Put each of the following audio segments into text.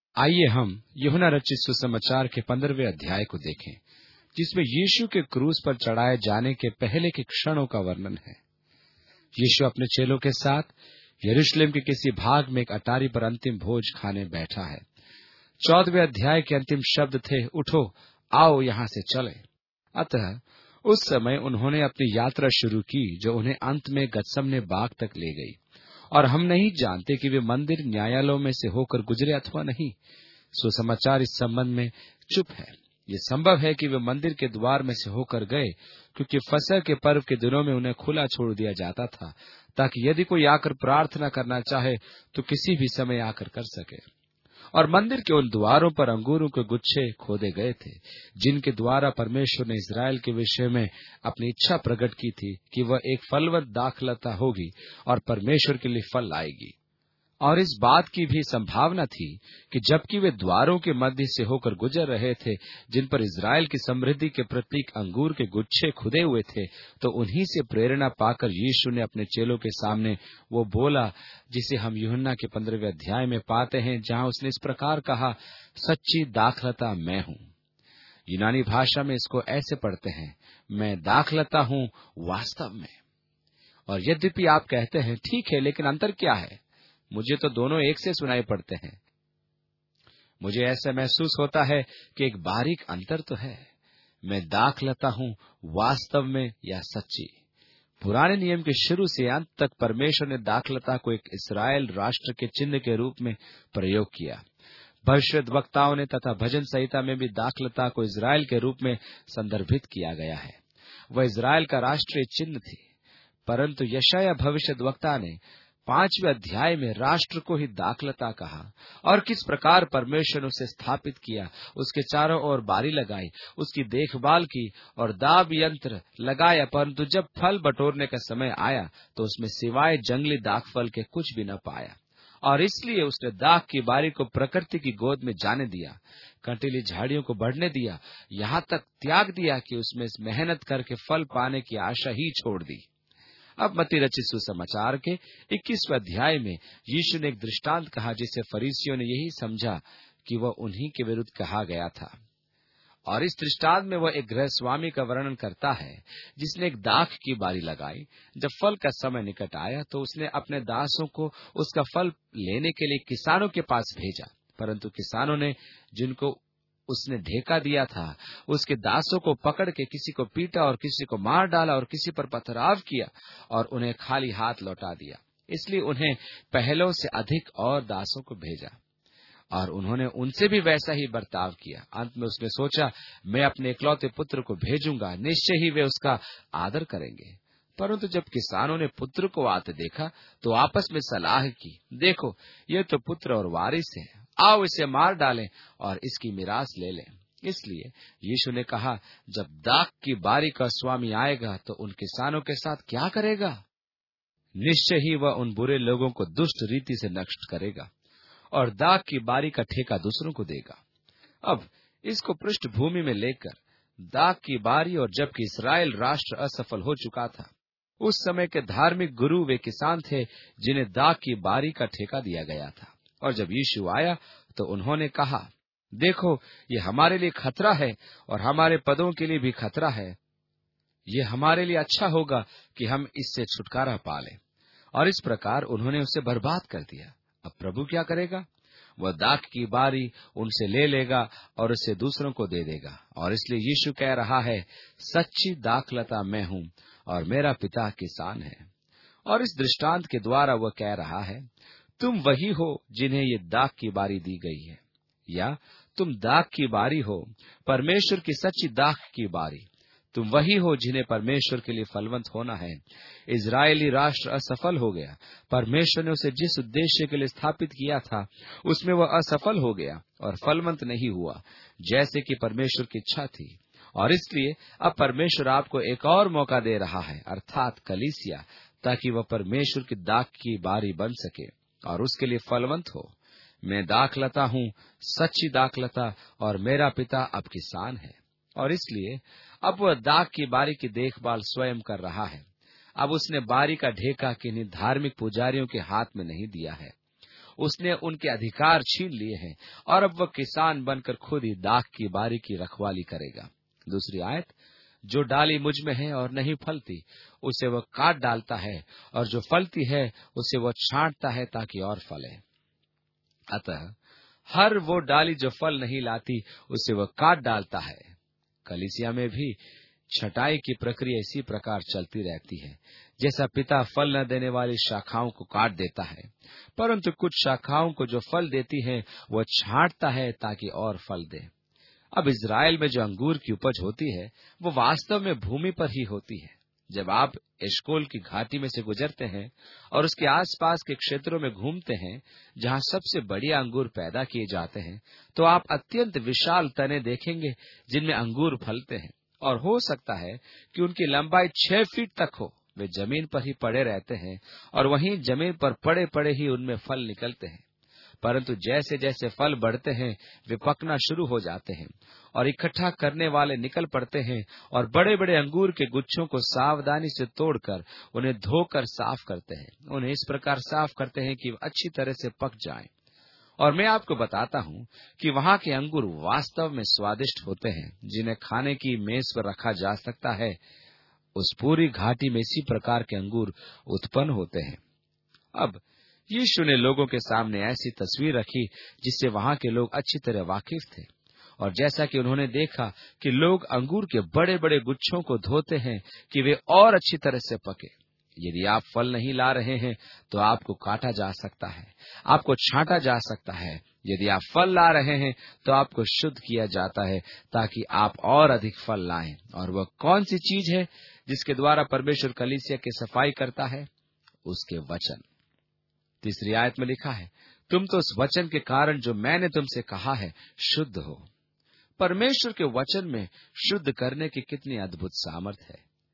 आइए हम यूहन्ना रचित सुसमाचार के 15वें अध्याय को देखें, जिसमें यीशु के क्रूस पर चढ़ाए जाने के पहले के क्षणों का वर्णन है। यीशु अपने चेलों के साथ यरूशलेम के किसी भाग में एक अटारी पर अंतिम भोज खाने बैठा है। 14वें अध्याय के अंतिम शब्द थे, उठो, आओ यहां से चले। अतः उस समय उन्होंने अपनी यात्रा शुरू की, जो उन्हें अंत में गतसमने बाग तक ले गई। और हम नहीं जानते कि वे मंदिर न्यायालयों में से होकर गुजरे अथवा नहीं। सुसमाचार इस संबंध में चुप है। ये संभव है कि वे मंदिर के द्वार में से होकर गए, क्योंकि फसह के पर्व के दिनों में उन्हें खुला छोड़ दिया जाता था, ताकि यदि कोई आकर प्रार्थना करना चाहे तो किसी भी समय आकर कर सके। और मंदिर के उन द्वारों पर अंगूरों के गुच्छे खोदे गए थे, जिनके द्वारा परमेश्वर ने इस्राएल के विषय में अपनी इच्छा प्रकट की थी कि वह एक फलवत दाखलता होगी और परमेश्वर के लिए फल लाएगी। और इस बात की भी संभावना थी कि जबकि वे द्वारों के मध्य से होकर गुजर रहे थे, जिन पर इस्राएल की समृद्धि के प्रतीक अंगूर के गुच्छे खुदे हुए थे, तो उन्हीं से प्रेरणा पाकर यीशु ने अपने चेलों के सामने वो बोला, जिसे हम यूहन्ना के 15वें अध्याय में पाते हैं, जहां उसने इस प्रकार कहा, सच्ची दाखलता मैं हूँ। यूनानी भाषा में इसको ऐसे पढ़ते हैं, मैं दाखलता हूँ वास्तव में। और यद्यपि आप कहते हैं, ठीक है, लेकिन अंतर क्या है? मुझे तो दोनों एक से सुनाई पड़ते हैं। मुझे ऐसा महसूस होता है कि एक बारीक अंतर तो है। मैं दाखलता हूँ वास्तव में या सच्ची। पुराने नियम के शुरू से अंत तक परमेश्वर ने दाखलता को एक इस्राएल राष्ट्र के चिन्ह के रूप में प्रयोग किया। भविष्यद्वक्ताओं ने तथा भजन संहिता में भी दाखलता को इस्राएल के रूप में संदर्भित किया गया है। वह इस्राएल का राष्ट्रीय चिन्ह थी। परंतु यशायाह भविष्यद्वक्ता ने 5वें अध्याय में राष्ट्र को ही दाखलता कहा, और किस प्रकार परमेश्वर ने उसे स्थापित किया, उसके चारों ओर बारी लगाई, उसकी देखभाल की और दाब यंत्र लगाया। परंतु जब फल बटोरने का समय आया तो उसमें सिवाय जंगली दाखफल के कुछ भी न पाया, और इसलिए उसने दाख की बारी को प्रकृति की गोद में जाने दिया, कंटीली झाड़ियों को बढ़ने दिया, यहाँ तक त्याग दिया कि उसमें मेहनत करके फल पाने की आशा ही छोड़ दी। अब मत्ती रचित सुसमाचार के 21वें अध्याय में यीशु ने एक दृष्टांत कहा, जिसे फरीसियों ने यही समझा कि वह उन्हीं के विरुद्ध कहा गया था। और इस दृष्टांत में वह एक गृहस्वामी का वर्णन करता है, जिसने एक दाख की बारी लगाई। जब फल का समय निकट आया तो उसने अपने दासों को उसका फल लेने के लिए किसानों के पास भेजा। परंतु किसानों ने, जिनको उसने ढेका दिया था, उसके दासों को पकड़ के किसी को पीटा और किसी को मार डाला और किसी पर पथराव किया और उन्हें खाली हाथ लौटा दिया। इसलिए उन्हें पहलों से अधिक और दासों को भेजा, और उन्होंने उनसे भी वैसा ही बर्ताव किया। अंत में उसने सोचा, मैं अपने इकलौते पुत्र को भेजूंगा, निश्चय ही वे उसका आदर करेंगे। परंतु जब किसानों ने पुत्र को आते देखा तो आपस में सलाह की, देखो, ये तो पुत्र और वारिस है, आओ इसे मार डालें और इसकी मिरास ले लें। इसलिए यीशु ने कहा, जब दाख की बारी का स्वामी आएगा तो उन किसानों के साथ क्या करेगा? निश्चय ही वह उन बुरे लोगों को दुष्ट रीति से नष्ट करेगा और दाख की बारी का ठेका दूसरों को देगा। अब इसको पृष्ठभूमि में लेकर, दाख की बारी और जबकि इस्राएल राष्ट्र असफल हो चुका था, उस समय के धार्मिक गुरु वे किसान थे जिन्हें दाख की बारी का ठेका दिया गया था। और जब यीशु आया तो उन्होंने कहा, देखो, ये हमारे लिए खतरा है और हमारे पदों के लिए भी खतरा है। ये हमारे लिए अच्छा होगा कि हम इससे छुटकारा पा लें। और इस प्रकार उन्होंने उसे बर्बाद कर दिया। अब प्रभु क्या करेगा? वह दाख की बारी उनसे ले लेगा और उसे दूसरों को दे देगा। और इसलिए यीशु कह रहा है, सच्ची दाखलता मैं हूँ और मेरा पिता किसान है। और इस दृष्टांत के द्वारा वह कह रहा है, तुम वही हो जिन्हें ये दाख की बारी दी गई है, या तुम दाख की बारी हो, परमेश्वर की सच्ची दाख की बारी। तुम वही हो जिन्हें परमेश्वर के लिए फलवंत होना है। इजरायली राष्ट्र असफल हो गया। परमेश्वर ने उसे जिस उद्देश्य के लिए स्थापित किया था, उसमें वह असफल हो गया और फलवंत नहीं हुआ, जैसे कि परमेश्वर की इच्छा थी। और इसलिए अब परमेश्वर आपको एक और मौका दे रहा है, अर्थात कलीसिया, ताकि वह परमेश्वर की दाख की बारी बन सके और उसके लिए फलवंत हो। मैं दाखलता हूँ, सच्ची दाखलता, और मेरा पिता अब किसान है। और इसलिए अब वह दाख की बारी की देखभाल स्वयं कर रहा है। अब उसने बारी का ढेका किन्हीं धार्मिक पुजारियों के हाथ में नहीं दिया है। उसने उनके अधिकार छीन लिए हैं और अब वह किसान बनकर खुद ही दाख की बारी की रखवाली करेगा। दूसरी आयत, जो डाली मुझ में है और नहीं फलती, उसे वह काट डालता है, और जो फलती है उसे वह छांटता है ताकि और फले। अतः हर वो डाली जो फल नहीं लाती, उसे वह काट डालता है। कलीसिया में भी छटाई की प्रक्रिया इसी प्रकार चलती रहती है। जैसा पिता फल न देने वाली शाखाओं को काट देता है, परंतु कुछ शाखाओं को जो फल देती हैं, वह छांटता है ताकि और फल दे। अब इज़राइल में जो अंगूर की उपज होती है, वो वास्तव में भूमि पर ही होती है। जब आप एशकोल की घाटी में से गुजरते हैं और उसके आसपास के क्षेत्रों में घूमते हैं, जहां सबसे बढ़िया अंगूर पैदा किए जाते हैं, तो आप अत्यंत विशाल तने देखेंगे जिनमें अंगूर फलते हैं, और हो सकता है कि उनकी लंबाई 6 फीट तक हो। वे जमीन पर ही पड़े रहते हैं और वहीं जमीन पर पड़े पड़े ही उनमें फल निकलते हैं। परंतु जैसे जैसे फल बढ़ते हैं, वे पकना शुरू हो जाते हैं और इकट्ठा करने वाले निकल पड़ते हैं और बड़े बड़े अंगूर के गुच्छों को सावधानी से तोड़कर उन्हें धोकर साफ करते हैं। उन्हें इस प्रकार साफ करते हैं कि अच्छी तरह से पक जाएं। और मैं आपको बताता हूं कि वहां के अंगूर वास्तव में स्वादिष्ट होते हैं, जिन्हें खाने की मेज पर रखा जा सकता है। उस पूरी घाटी में इसी प्रकार के अंगूर उत्पन्न होते हैं। अब यीशु ने लोगों के सामने ऐसी तस्वीर रखी जिससे वहां के लोग अच्छी तरह वाकिफ थे, और जैसा कि उन्होंने देखा कि लोग अंगूर के बड़े बड़े गुच्छों को धोते हैं कि वे और अच्छी तरह से पके। यदि आप फल नहीं ला रहे हैं तो आपको काटा जा सकता है, आपको छांटा जा सकता है। यदि आप फल ला रहे हैं तो आपको शुद्ध किया जाता है ताकि आप और अधिक फल लाएं। और वह कौन सी चीज है जिसके द्वारा परमेश्वर कलीसिया की सफाई करता है? उसके वचन। तीसरी आयत में लिखा है, तुम तो उस वचन के कारण जो मैंने तुमसे कहा है शुद्ध हो। परमेश्वर के वचन में शुद्ध करने की कितनी अद्भुत सामर्थ है।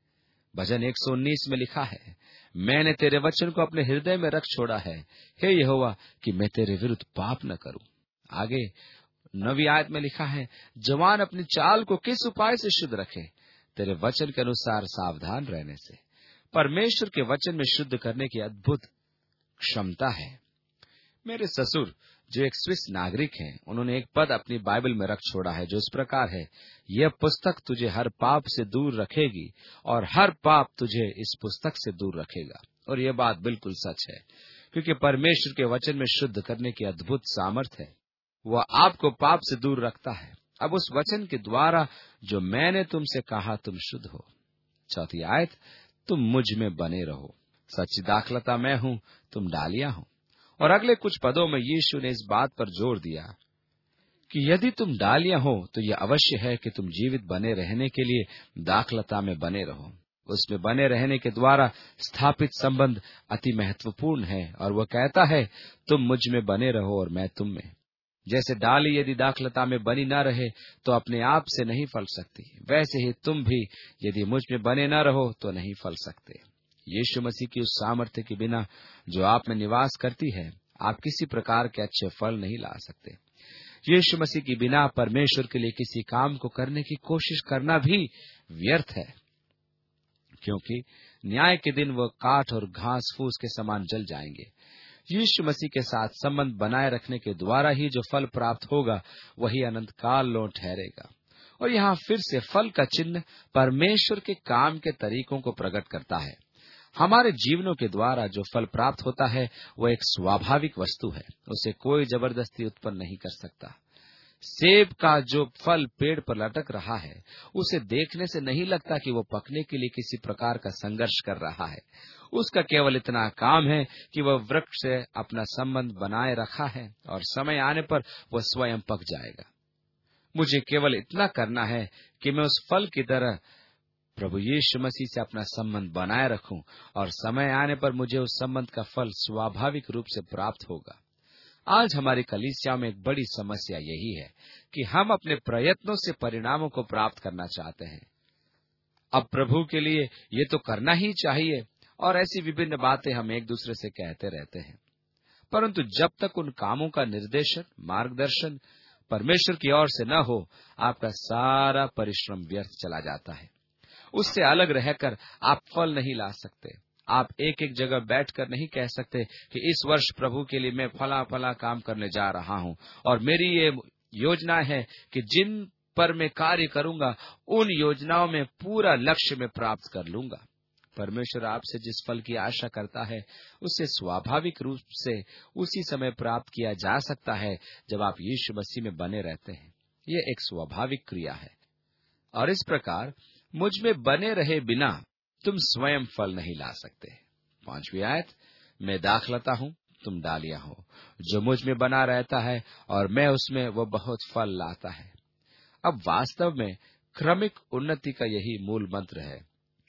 भजन 119 में लिखा है, मैंने तेरे वचन को अपने हृदय में रख छोड़ा है, हे यहोवा, कि मैं तेरे विरुद्ध पाप न करूं। आगे 9वीं आयत में लिखा है, जवान अपनी चाल को किस उपाय से शुद्ध रखे? तेरे वचन के अनुसार सावधान रहने से। परमेश्वर के वचन में शुद्ध करने की अद्भुत क्षमता है। मेरे ससुर, जो एक स्विस नागरिक हैं, उन्होंने एक पद अपनी बाइबल में रख छोड़ा है जो इस प्रकार है, यह पुस्तक तुझे हर पाप से दूर रखेगी और हर पाप तुझे इस पुस्तक से दूर रखेगा। और यह बात बिल्कुल सच है, क्योंकि परमेश्वर के वचन में शुद्ध करने की अद्भुत सामर्थ है। वह आपको पाप से दूर रखता है। अब उस वचन के द्वारा जो मैंने तुमसे कहा, तुम शुद्ध हो। 4वीं आयत, तुम मुझ में बने रहो। सच्ची दाखलता मैं हूं, तुम डालियां हो। और अगले कुछ पदों में यीशु ने इस बात पर जोर दिया कि यदि तुम डालियां हो तो यह अवश्य है कि तुम जीवित बने रहने के लिए दाखलता में बने रहो। उसमें बने रहने के द्वारा स्थापित संबंध अति महत्वपूर्ण है, और वह कहता है, तुम मुझ में बने रहो और मैं तुम में। जैसे डाली यदि दाखलता में बनी न रहे तो अपने आप से नहीं फल सकती, वैसे ही तुम भी यदि मुझ में बने न रहो तो नहीं फल सकते। यीशु मसीह की उस सामर्थ्य के बिना जो आप में निवास करती है, आप किसी प्रकार के अच्छे फल नहीं ला सकते। यीशु मसीह के बिना परमेश्वर के लिए किसी काम को करने की कोशिश करना भी व्यर्थ है, क्योंकि न्याय के दिन वह काठ और घास फूस के समान जल जाएंगे। यीशु मसीह के साथ संबंध बनाए रखने के द्वारा ही जो फल प्राप्त होगा, वही अनंत काल लौट ठहरेगा। और यहाँ फिर से फल का चिन्ह परमेश्वर के काम के तरीकों को प्रकट करता है। हमारे जीवनों के द्वारा जो फल प्राप्त होता है, वह एक स्वाभाविक वस्तु है, उसे कोई जबरदस्ती उत्पन्न नहीं कर सकता। सेब का जो फल पेड़ पर लटक रहा है, उसे देखने से नहीं लगता कि वो पकने के लिए किसी प्रकार का संघर्ष कर रहा है। उसका केवल इतना काम है कि वह वृक्ष से अपना संबंध बनाए रखा है और समय आने पर वह स्वयं पक जाएगा। मुझे केवल इतना करना है कि मैं उस फल की तरह प्रभु यीशु मसीह से अपना संबंध बनाए रखूं, और समय आने पर मुझे उस संबंध का फल स्वाभाविक रूप से प्राप्त होगा। आज हमारी कलीसिया में एक बड़ी समस्या यही है कि हम अपने प्रयत्नों से परिणामों को प्राप्त करना चाहते हैं। अब प्रभु के लिए ये तो करना ही चाहिए, और ऐसी विभिन्न बातें हम एक दूसरे से कहते रहते हैं, परंतु जब तक उन कामों का निर्देशन, मार्गदर्शन परमेश्वर की ओर से न हो, आपका सारा परिश्रम व्यर्थ चला जाता है। उससे अलग रहकर आप फल नहीं ला सकते। आप एक एक जगह बैठकर नहीं कह सकते कि इस वर्ष प्रभु के लिए मैं फला फला काम करने जा रहा हूँ और मेरी ये योजना है कि जिन पर मैं कार्य करूंगा उन योजनाओं में पूरा लक्ष्य में प्राप्त कर लूंगा। परमेश्वर आपसे जिस फल की आशा करता है उसे स्वाभाविक रूप से उसी समय प्राप्त किया जा सकता है जब आप यीशु मसीह में बने रहते हैं। यह एक स्वाभाविक क्रिया है और इस प्रकार मुझ में बने रहे बिना तुम स्वयं फल नहीं ला सकते। 5वीं आयत, मैं दाखलता हूँ, तुम डालियां हो। जो मुझ में बना रहता है और मैं उसमें, वो बहुत फल लाता है। अब वास्तव में क्रमिक उन्नति का यही मूल मंत्र है।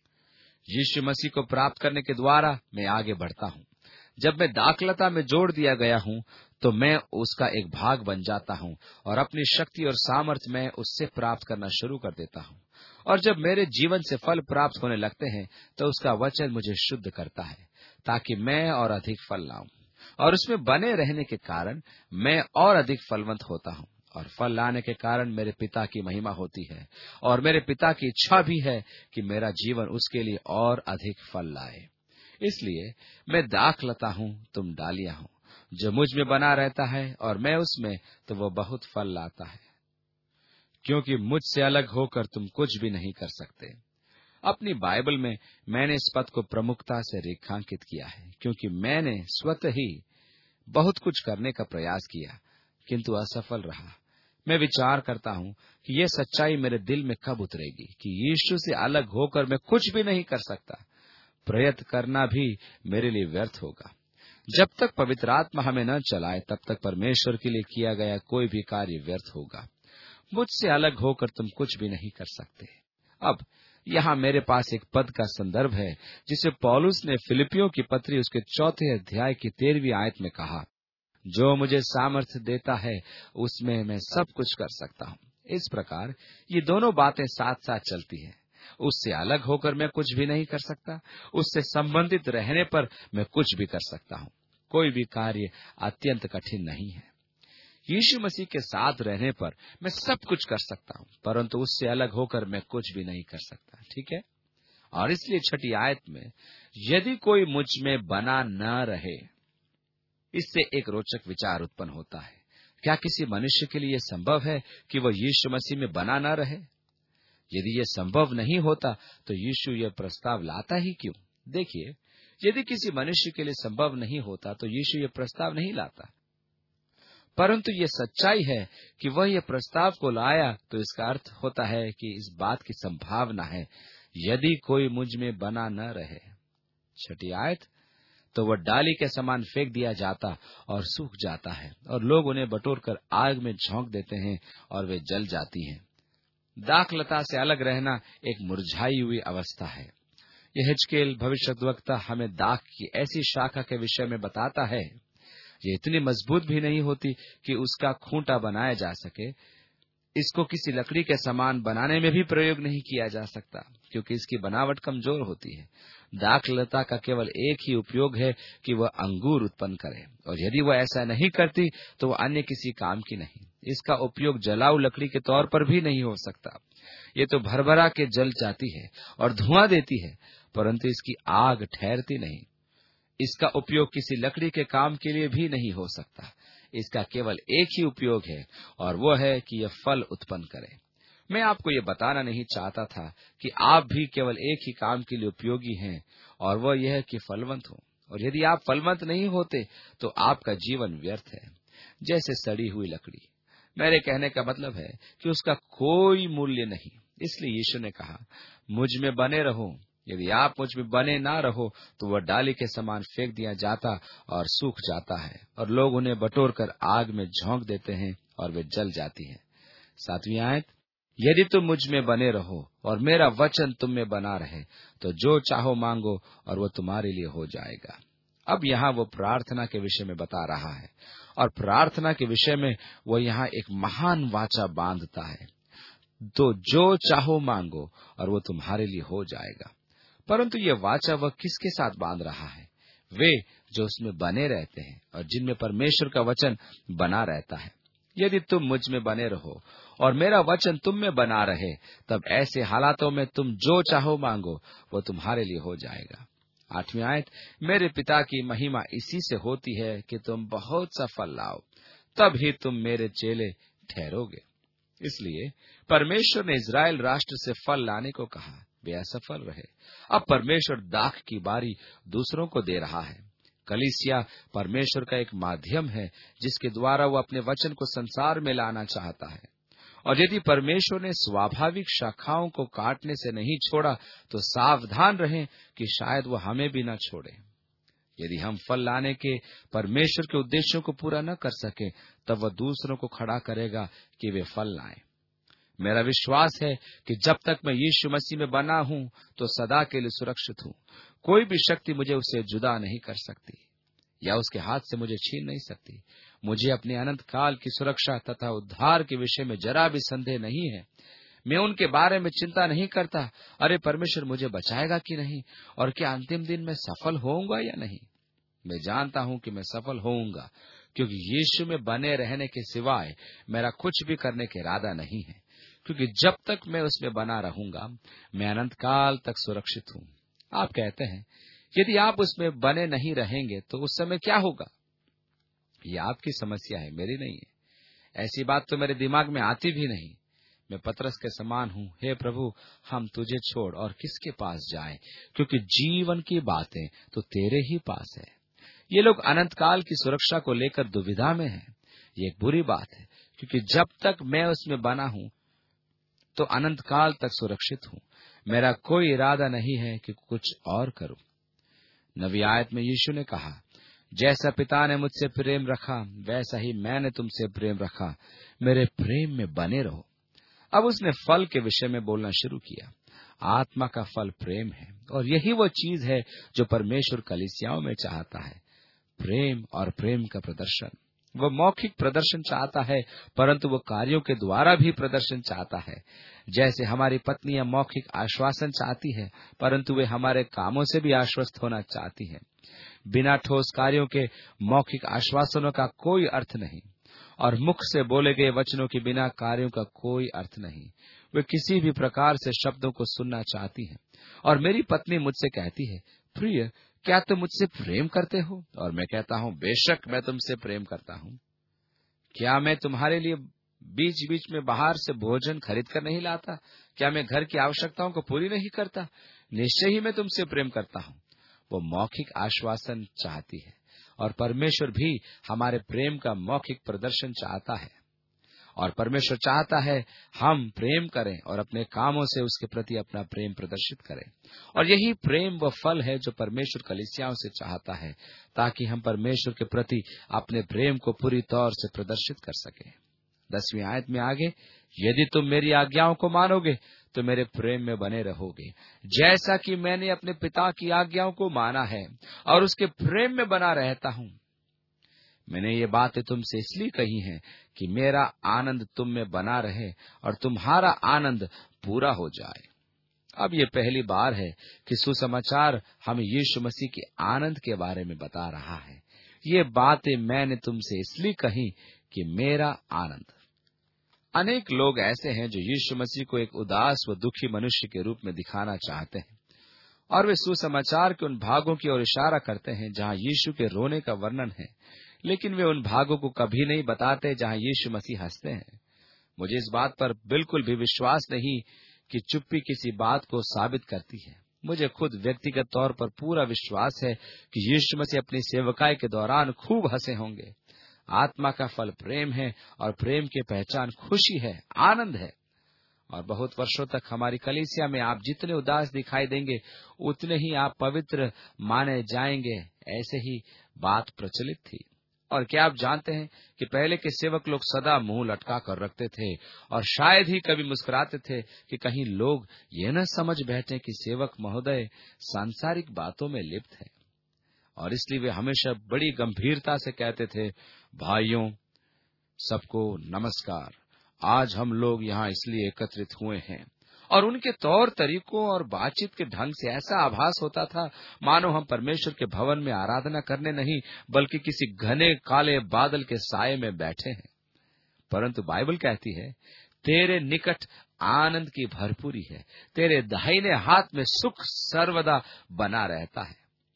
यीशु मसीह को प्राप्त करने के द्वारा मैं आगे बढ़ता हूँ। जब मैं दाखलता में जोड़ दिया गया हूँ तो मैं उसका एक भाग बन जाता हूँ और अपनी शक्ति और सामर्थ्य में उससे प्राप्त करना शुरू कर देता हूँ। और जब मेरे जीवन से फल प्राप्त होने लगते हैं तो उसका वचन मुझे शुद्ध करता है ताकि मैं और अधिक फल लाऊं। और उसमें बने रहने के कारण मैं और अधिक फलवंत होता हूँ और फल लाने के कारण मेरे पिता की महिमा होती है और मेरे पिता की इच्छा भी है कि मेरा जीवन उसके लिए और अधिक फल लाए। इसलिए मैं दाखलता हूँ, तुम डालियां हो। जो मुझ में बना रहता है और मैं उसमें, तो वो बहुत फल लाता है, क्योंकि मुझसे अलग होकर तुम कुछ भी नहीं कर सकते। अपनी बाइबल में मैंने इस पद को प्रमुखता से रेखांकित किया है, क्योंकि मैंने स्वतः ही बहुत कुछ करने का प्रयास किया किंतु असफल रहा। मैं विचार करता हूँ कि यह सच्चाई मेरे दिल में कब उतरेगी कि यीशु से अलग होकर मैं कुछ भी नहीं कर सकता। प्रयत्न करना भी मेरे लिए व्यर्थ होगा। जब तक पवित्र आत्मा हमें न चलाए तब तक परमेश्वर के लिए किया गया कोई भी कार्य व्यर्थ होगा। मुझसे अलग होकर तुम कुछ भी नहीं कर सकते। अब यहाँ मेरे पास एक पद का संदर्भ है जिसे पौलुस ने फिलिपियों की पत्री उसके 4 अध्याय की 13वीं आयत में कहा, जो मुझे सामर्थ्य देता है उसमें मैं सब कुछ कर सकता हूँ। इस प्रकार ये दोनों बातें साथ साथ चलती हैं। उससे अलग होकर मैं कुछ भी नहीं कर सकता, उससे संबंधित रहने पर मैं कुछ भी कर सकता हूँ। कोई भी कार्य अत्यंत कठिन नहीं है। यीशु मसीह के साथ रहने पर मैं सब कुछ कर सकता हूँ, परंतु उससे अलग होकर मैं कुछ भी नहीं कर सकता। ठीक है। और इसलिए 6ठी आयत में, यदि कोई मुझ में बना न रहे, इससे एक रोचक विचार उत्पन्न होता है। क्या किसी मनुष्य के लिए संभव है कि वह यीशु मसीह में बना न रहे? यदि यह संभव नहीं होता तो यीशु यह प्रस्ताव लाता ही क्यों? देखिए, यदि किसी मनुष्य के लिए संभव नहीं होता तो यीशु यह प्रस्ताव नहीं लाता, परंतु यह सच्चाई है कि वह यह प्रस्ताव को लाया तो इसका अर्थ होता है कि इस बात की संभावना है, यदि कोई मुझ में बना न रहे। 6ठी आयत, तो वह डाली के समान फेंक दिया जाता और सूख जाता है और लोग उन्हें बटोरकर आग में झोंक देते हैं और वे जल जाती हैं। दाखलता से अलग रहना एक मुरझाई हुई अवस्था है। यह हिजकेल भविष्यद्वक्ता हमें दाख की ऐसी शाखा के विषय में बताता है। ये इतनी मजबूत भी नहीं होती कि उसका खूंटा बनाया जा सके। इसको किसी लकड़ी के समान बनाने में भी प्रयोग नहीं किया जा सकता, क्योंकि इसकी बनावट कमजोर होती है। दाखलता का केवल एक ही उपयोग है कि वह अंगूर उत्पन्न करे, और यदि वह ऐसा नहीं करती तो वह अन्य किसी काम की नहीं। इसका उपयोग जलाऊ लकड़ी के तौर पर भी नहीं हो सकता। ये तो भरभरा के जल जाती है और धुआं देती है, परंतु इसकी आग ठहरती नहीं। इसका उपयोग किसी लकड़ी के काम के लिए भी नहीं हो सकता। इसका केवल एक ही उपयोग है, और वो है कि यह फल उत्पन्न करे। मैं आपको ये बताना नहीं चाहता था कि आप भी केवल एक ही काम के लिए उपयोगी हैं, और वह यह है कि फलवंत हो। और यदि आप फलवंत नहीं होते तो आपका जीवन व्यर्थ है, जैसे सड़ी हुई लकड़ी। मेरे कहने का मतलब है कि उसका कोई मूल्य नहीं। इसलिए यीशु ने कहा, मुझ में बने रहो। यदि आप मुझ में बने ना रहो तो वह डाली के समान फेंक दिया जाता और सूख जाता है, और लोग उन्हें बटोरकर आग में झोंक देते हैं और वे जल जाती हैं। 7वीं आयत, यदि तुम मुझ में बने रहो और मेरा वचन तुम में बना रहे तो जो चाहो मांगो और वो तुम्हारे लिए हो जाएगा। अब यहाँ वो प्रार्थना के विषय में बता रहा है, और प्रार्थना के विषय में वो यहाँ एक महान वाचा बांधता है। तो जो चाहो मांगो और वो तुम्हारे लिए हो जाएगा। परंतु ये वाचा वह किसके साथ बांध रहा है? वे जो उसमें बने रहते हैं और जिनमें परमेश्वर का वचन बना रहता है। यदि तुम मुझ में बने रहो और मेरा वचन तुम में बना रहे, तब ऐसे हालातों में तुम जो चाहो मांगो वो तुम्हारे लिए हो जाएगा। 8वीं आयत, मेरे पिता की महिमा इसी से होती है कि तुम बहुत सा फल लाओ, तब ही तुम मेरे चेले ठहरोगे। इसलिए परमेश्वर ने इस्राएल राष्ट्र से फल लाने को कहा, वे असफल रहे। अब परमेश्वर दाख की बारी दूसरों को दे रहा है। कलीसिया परमेश्वर का एक माध्यम है जिसके द्वारा वो अपने वचन को संसार में लाना चाहता है। और यदि परमेश्वर ने स्वाभाविक शाखाओं को काटने से नहीं छोड़ा तो सावधान रहें कि शायद वो हमें भी न छोड़े। यदि हम फल लाने के परमेश्वर के उद्देश्यों को पूरा न कर सके, तब वह दूसरों को खड़ा करेगा कि वे फल लाएं। मेरा विश्वास है कि जब तक मैं यीशु मसीह में बना हूं तो सदा के लिए सुरक्षित हूं। कोई भी शक्ति मुझे उससे जुदा नहीं कर सकती या उसके हाथ से मुझे छीन नहीं सकती। मुझे अपने अनंत काल की सुरक्षा तथा उद्धार के विषय में जरा भी संदेह नहीं है। मैं उनके बारे में चिंता नहीं करता, अरे परमेश्वर मुझे बचाएगा कि नहीं, और क्या अंतिम दिन में सफल होऊंगा या नहीं। मैं जानता हूं कि मैं सफल होऊंगा, क्योंकि यीशु में बने रहने के सिवाय मेरा कुछ भी करने का इरादा नहीं है। क्योंकि जब तक मैं उसमें बना रहूंगा, मैं अनंत काल तक सुरक्षित हूं। आप कहते हैं, यदि आप उसमें बने नहीं रहेंगे तो उस समय क्या होगा? ये आपकी समस्या है, मेरी नहीं है। ऐसी बात तो मेरे दिमाग में आती भी नहीं। मैं पतरस के समान हूं, हे प्रभु, हम तुझे छोड़ और किसके पास जाएं, क्योंकि जीवन की बातें तो तेरे ही पास है। ये लोग अनंत काल की सुरक्षा को लेकर दुविधा में हैं। ये एक बुरी बात है, क्योंकि जब तक मैं उसमें बना हूं तो अनंत काल तक सुरक्षित हूं। मेरा कोई इरादा नहीं है कि कुछ और करूं। 9वीं आयत में यीशु ने कहा, जैसा पिता ने मुझसे प्रेम रखा वैसा ही मैंने तुमसे प्रेम रखा, मेरे प्रेम में बने रहो। अब उसने फल के विषय में बोलना शुरू किया। आत्मा का फल प्रेम है, और यही वो चीज है जो परमेश्वर कलीसियाओं में चाहता है, प्रेम और प्रेम का प्रदर्शन। वो मौखिक प्रदर्शन चाहता है, परंतु वो कार्यों के द्वारा भी प्रदर्शन चाहता है। जैसे हमारी पत्नियां मौखिक आश्वासन चाहती है, परंतु वे हमारे कामों से भी आश्वस्त होना चाहती है। बिना ठोस कार्यों के मौखिक आश्वासनों का कोई अर्थ नहीं, और मुख से बोले गए वचनों के बिना कार्यों का कोई अर्थ नहीं। वे किसी भी प्रकार से शब्दों को सुनना चाहती हैं। और मेरी पत्नी मुझसे कहती है, प्रिय, क्या तुम मुझसे प्रेम करते हो? और मैं कहता हूं, बेशक मैं तुमसे प्रेम करता हूं। क्या मैं तुम्हारे लिए बीच बीच में बाहर से भोजन खरीद कर नहीं लाता? क्या मैं घर की आवश्यकताओं को पूरी नहीं करता? निश्चय ही मैं तुमसे प्रेम करता हूं। वो मौखिक आश्वासन चाहती है, और परमेश्वर भी हमारे प्रेम का मौखिक प्रदर्शन चाहता है। और परमेश्वर चाहता है हम प्रेम करें और अपने कामों से उसके प्रति अपना प्रेम प्रदर्शित करें। और यही प्रेम व फल है जो परमेश्वर कलीसियाओं से चाहता है, ताकि हम परमेश्वर के प्रति अपने प्रेम को पूरी तौर से प्रदर्शित कर सकें। 10वीं आयत में आगे, यदि तुम मेरी आज्ञाओं को मानोगे तो मेरे प्रेम में बने रहोगे, जैसा कि मैंने अपने पिता की आज्ञाओं को माना है और उसके प्रेम में बना रहता हूं। मैंने ये बातें तुमसे इसलिए कही हैं कि मेरा आनंद तुम में बना रहे और तुम्हारा आनंद पूरा हो जाए। अब ये पहली बार है कि सुसमाचार हमें यीशु मसीह के आनंद के बारे में बता रहा है। ये बातें मैंने तुमसे इसलिए कही कि मेरा आनंद। अनेक लोग ऐसे हैं जो यीशु मसीह को एक उदास व दुखी मनुष्य के रूप में दिखाना चाहते हैं, और वे सुसमाचार के उन भागों की ओर इशारा करते हैं जहां यीशु के रोने का वर्णन है, लेकिन वे उन भागों को कभी नहीं बताते जहां यीशु मसीह हंसते हैं। मुझे इस बात पर बिल्कुल भी विश्वास नहीं कि चुप्पी किसी बात को साबित करती है। मुझे खुद व्यक्तिगत तौर पर पूरा विश्वास है कि यीशु मसीह अपनी सेवकाई के दौरान खूब हंसे होंगे। आत्मा का फल प्रेम है, और प्रेम की पहचान खुशी है, आनंद है। और बहुत वर्षों तक हमारी कलीसिया में आप जितने उदास दिखाई देंगे, उतने ही आप पवित्र माने जाएंगे। ऐसे ही बात प्रचलित थी। और क्या आप जानते हैं कि पहले के सेवक लोग सदा मुंह लटका कर रखते थे, और शायद ही कभी मुस्कुराते थे कि कहीं लोग ये न समझ बैठे कि सेवक महोदय सांसारिक बातों में लिप्त है। और इसलिए वे हमेशा बड़ी गंभीरता से कहते थे, भाइयों, सबको नमस्कार, आज हम लोग यहाँ इसलिए एकत्रित हुए हैं। और उनके तौर तरीकों और बातचीत के ढंग से ऐसा आभास होता था मानो हम परमेश्वर के भवन में आराधना करने नहीं, बल्कि किसी घने काले बादल के साये में बैठे हैं। परंतु बाइबल कहती है, तेरे निकट आनंद की भरपूरी है, तेरे दाहिने हाथ में सुख सर्वदा बना रहता है।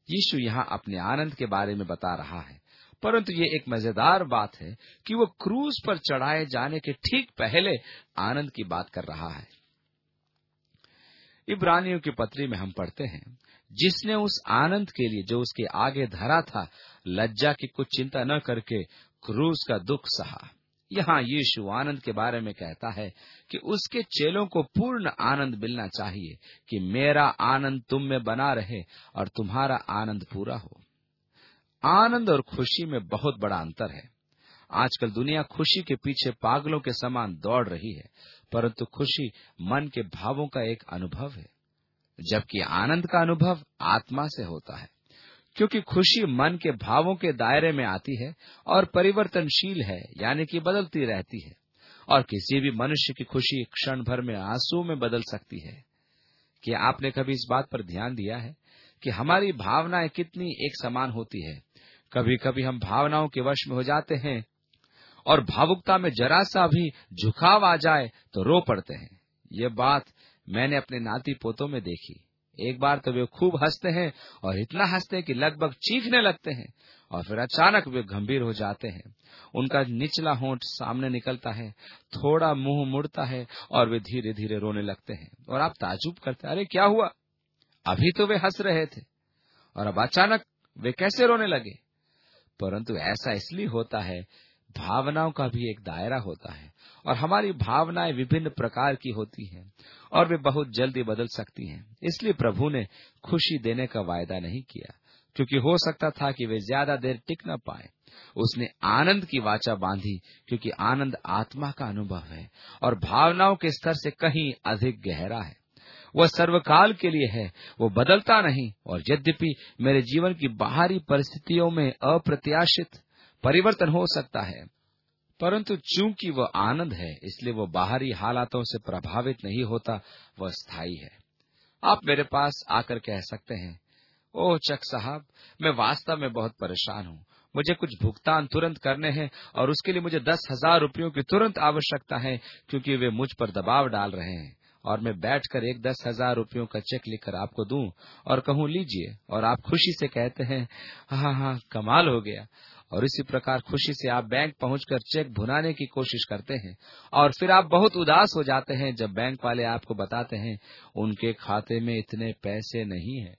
यीशु यहाँ अपने आनंद के बारे में बता रहा है, परंतु ये एक मजेदार बात है कि वो क्रूस पर चढ़ाए जाने के ठीक पहले आनंद की बात कर रहा है। इब्रानियों की पत्री में हम पढ़ते हैं, जिसने उस आनंद के लिए जो उसके आगे धरा था, लज्जा की कुछ चिंता न करके क्रूस का दुख सहा। यहाँ यीशु आनंद के बारे में कहता है कि उसके चेलों को पूर्ण आनंद मिलना चाहिए कि मेरा आनंद तुम में बना रहे और तुम्हारा आनंद पूरा हो। आनंद और खुशी में बहुत बड़ा अंतर है। आजकल दुनिया खुशी के पीछे पागलों के समान दौड़ रही है, परंतु खुशी मन के भावों का एक अनुभव है, जबकि आनंद का अनुभव आत्मा से होता है। क्योंकि खुशी मन के भावों के दायरे में आती है और परिवर्तनशील है, यानी कि बदलती रहती है, और किसी भी मनुष्य की खुशी क्षण भर में आंसू में बदल सकती है। क्या आपने कभी इस बात पर ध्यान दिया है कि हमारी भावनाएं कितनी एक समान होती है? कभी कभी हम भावनाओं के वश में हो जाते हैं और भावुकता में जरा सा भी झुकाव आ जाए तो रो पड़ते हैं। ये बात मैंने अपने नाती पोतों में देखी। एक बार तो वे खूब हंसते हैं और इतना हंसते हैं कि लगभग चीखने लगते हैं, और फिर अचानक वे गंभीर हो जाते हैं। उनका निचला होंठ सामने निकलता है, थोड़ा मुंह मुड़ता है और वे धीरे धीरे रोने लगते हैं। और आप ताज्जुब करते हैं, अरे क्या हुआ? अभी तो वे हंस रहे थे और अब अचानक वे कैसे रोने लगे? परंतु ऐसा इसलिए होता है, भावनाओं का भी एक दायरा होता है और हमारी भावनाएं विभिन्न प्रकार की होती हैं और वे बहुत जल्दी बदल सकती हैं। इसलिए प्रभु ने खुशी देने का वायदा नहीं किया, क्योंकि हो सकता था कि वे ज्यादा देर टिक न पाए। उसने आनंद की वाचा बांधी, क्योंकि आनंद आत्मा का अनुभव है और भावनाओं के स्तर से कहीं अधिक गहरा है। वह सर्वकाल के लिए है, वो बदलता नहीं। और यद्यपि मेरे जीवन की बाहरी परिस्थितियों में अप्रत्याशित परिवर्तन हो सकता है, परंतु चूंकि वह आनंद है, इसलिए वो बाहरी हालातों से प्रभावित नहीं होता, वह स्थायी है। आप मेरे पास आकर कह सकते हैं, ओह चक साहब, मैं वास्तव में बहुत परेशान हूँ, मुझे कुछ भुगतान तुरंत करने हैं और उसके लिए मुझे 10,000 रुपयों की तुरंत आवश्यकता है, क्योंकि वे मुझ पर दबाव डाल रहे हैं। और मैं बैठकर एक 10,000 रुपयों का चेक लिखकर आपको दूं और कहूं लीजिए, और आप खुशी से कहते हैं हाँ हाँ कमाल हो गया। और इसी प्रकार खुशी से आप बैंक पहुंचकर चेक भुनाने की कोशिश करते हैं और फिर आप बहुत उदास हो जाते हैं जब बैंक वाले आपको बताते हैं उनके खाते में इतने पैसे नहीं है।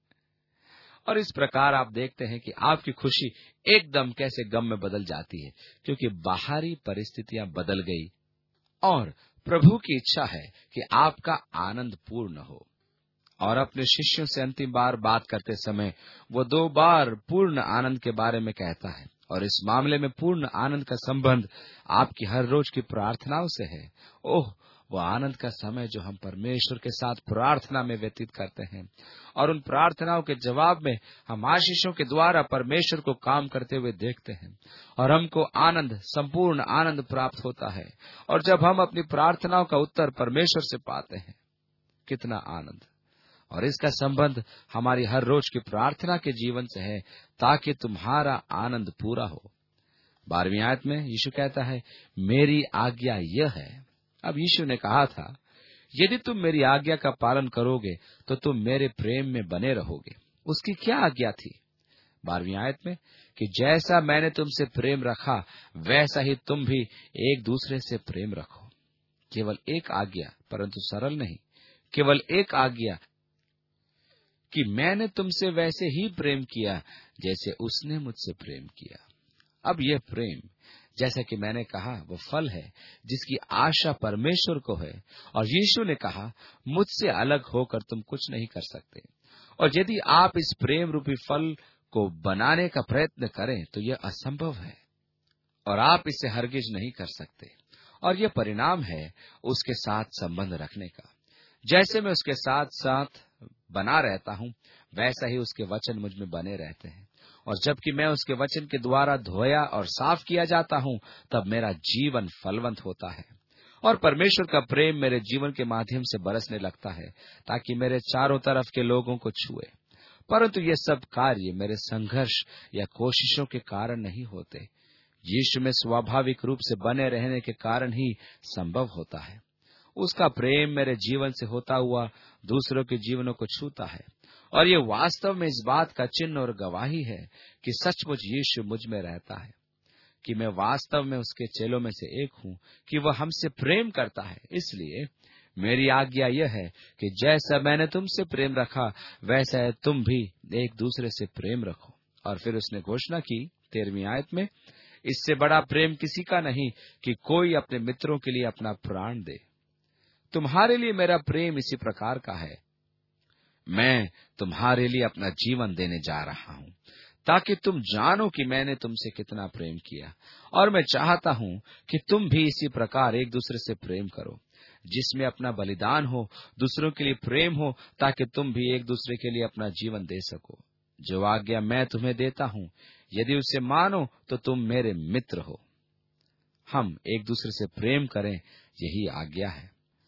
और इस प्रकार आप देखते हैं कि आपकी खुशी एकदम कैसे गम में बदल जाती है, क्योंकि बाहरी परिस्थितियां बदल गई। और प्रभु की इच्छा है कि आपका आनंद पूर्ण हो। और अपने शिष्यों से अंतिम बार बात करते समय वो 2 बार पूर्ण आनंद के बारे में कहता है, और इस मामले में पूर्ण आनंद का संबंध आपकी हर रोज की प्रार्थनाओं से है। ओह, वो आनंद का समय जो हम परमेश्वर के साथ प्रार्थना में व्यतीत करते हैं, और उन प्रार्थनाओं के जवाब में हम आशीषों के द्वारा परमेश्वर को काम करते हुए देखते हैं, और हमको आनंद, संपूर्ण आनंद प्राप्त होता है। और जब हम अपनी प्रार्थनाओं का उत्तर परमेश्वर से पाते हैं, कितना आनंद! और इसका संबंध हमारी हर रोज की प्रार्थना के जीवन से है, ताकि तुम्हारा आनंद पूरा हो। 12वीं आयत में यीशु कहता है, मेरी आज्ञा यह है। अब यीशु ने कहा था, यदि तुम मेरी आज्ञा का पालन करोगे तो तुम मेरे प्रेम में बने रहोगे। उसकी क्या आज्ञा थी? 12वीं आयत में कि जैसा मैंने तुमसे प्रेम रखा, वैसा ही तुम भी एक दूसरे से प्रेम रखो। केवल एक आज्ञा, परंतु सरल नहीं, केवल एक आज्ञा कि मैंने तुमसे वैसे ही प्रेम किया जैसे उसने मुझसे प्रेम किया। अब यह प्रेम, जैसा कि मैंने कहा, वो फल है जिसकी आशा परमेश्वर को है। और यीशु ने कहा, मुझसे अलग होकर तुम कुछ नहीं कर सकते। और यदि आप इस प्रेम रूपी फल को बनाने का प्रयत्न करें तो यह असंभव है और आप इसे हरगिज नहीं कर सकते। और यह परिणाम है उसके साथ संबंध रखने का। जैसे मैं उसके साथ साथ बना रहता हूँ, वैसा ही उसके वचन मुझ में बने रहते हैं। और जबकि मैं उसके वचन के द्वारा धोया और साफ किया जाता हूँ, तब मेरा जीवन फलवंत होता है और परमेश्वर का प्रेम मेरे जीवन के माध्यम से बरसने लगता है, ताकि मेरे चारों तरफ के लोगों को छुए। परंतु ये सब कार्य मेरे संघर्ष या कोशिशों के कारण नहीं होते, यीशु में स्वाभाविक रूप से बने रहने के कारण ही संभव होता है। उसका प्रेम मेरे जीवन से होता हुआ दूसरों के जीवनों को छूता है और ये वास्तव में इस बात का चिन्ह और गवाही है कि सचमुच यीशु मुझ में रहता है, कि मैं वास्तव में उसके चेलों में से एक हूँ, कि वह हमसे प्रेम करता है। इसलिए मेरी आज्ञा यह है कि जैसा मैंने तुमसे प्रेम रखा वैसा तुम भी एक दूसरे से प्रेम रखो। और फिर उसने घोषणा की 13वीं आयत में, इससे बड़ा प्रेम किसी का नहीं कि कोई अपने मित्रों के लिए अपना प्राण दे। तुम्हारे लिए मेरा प्रेम इसी प्रकार का है, मैं तुम्हारे लिए अपना जीवन देने जा रहा हूँ, ताकि तुम जानो कि मैंने तुमसे कितना प्रेम किया। और मैं चाहता हूँ कि तुम भी इसी प्रकार एक दूसरे से प्रेम करो, जिसमें अपना बलिदान हो, दूसरों के लिए प्रेम हो, ताकि तुम भी एक दूसरे के लिए अपना जीवन दे सको। जो आज्ञा मैं तुम्हें देता हूँ, यदि उसे मानो तो तुम मेरे मित्र हो। हम एक दूसरे से प्रेम करें, यही आज्ञा है।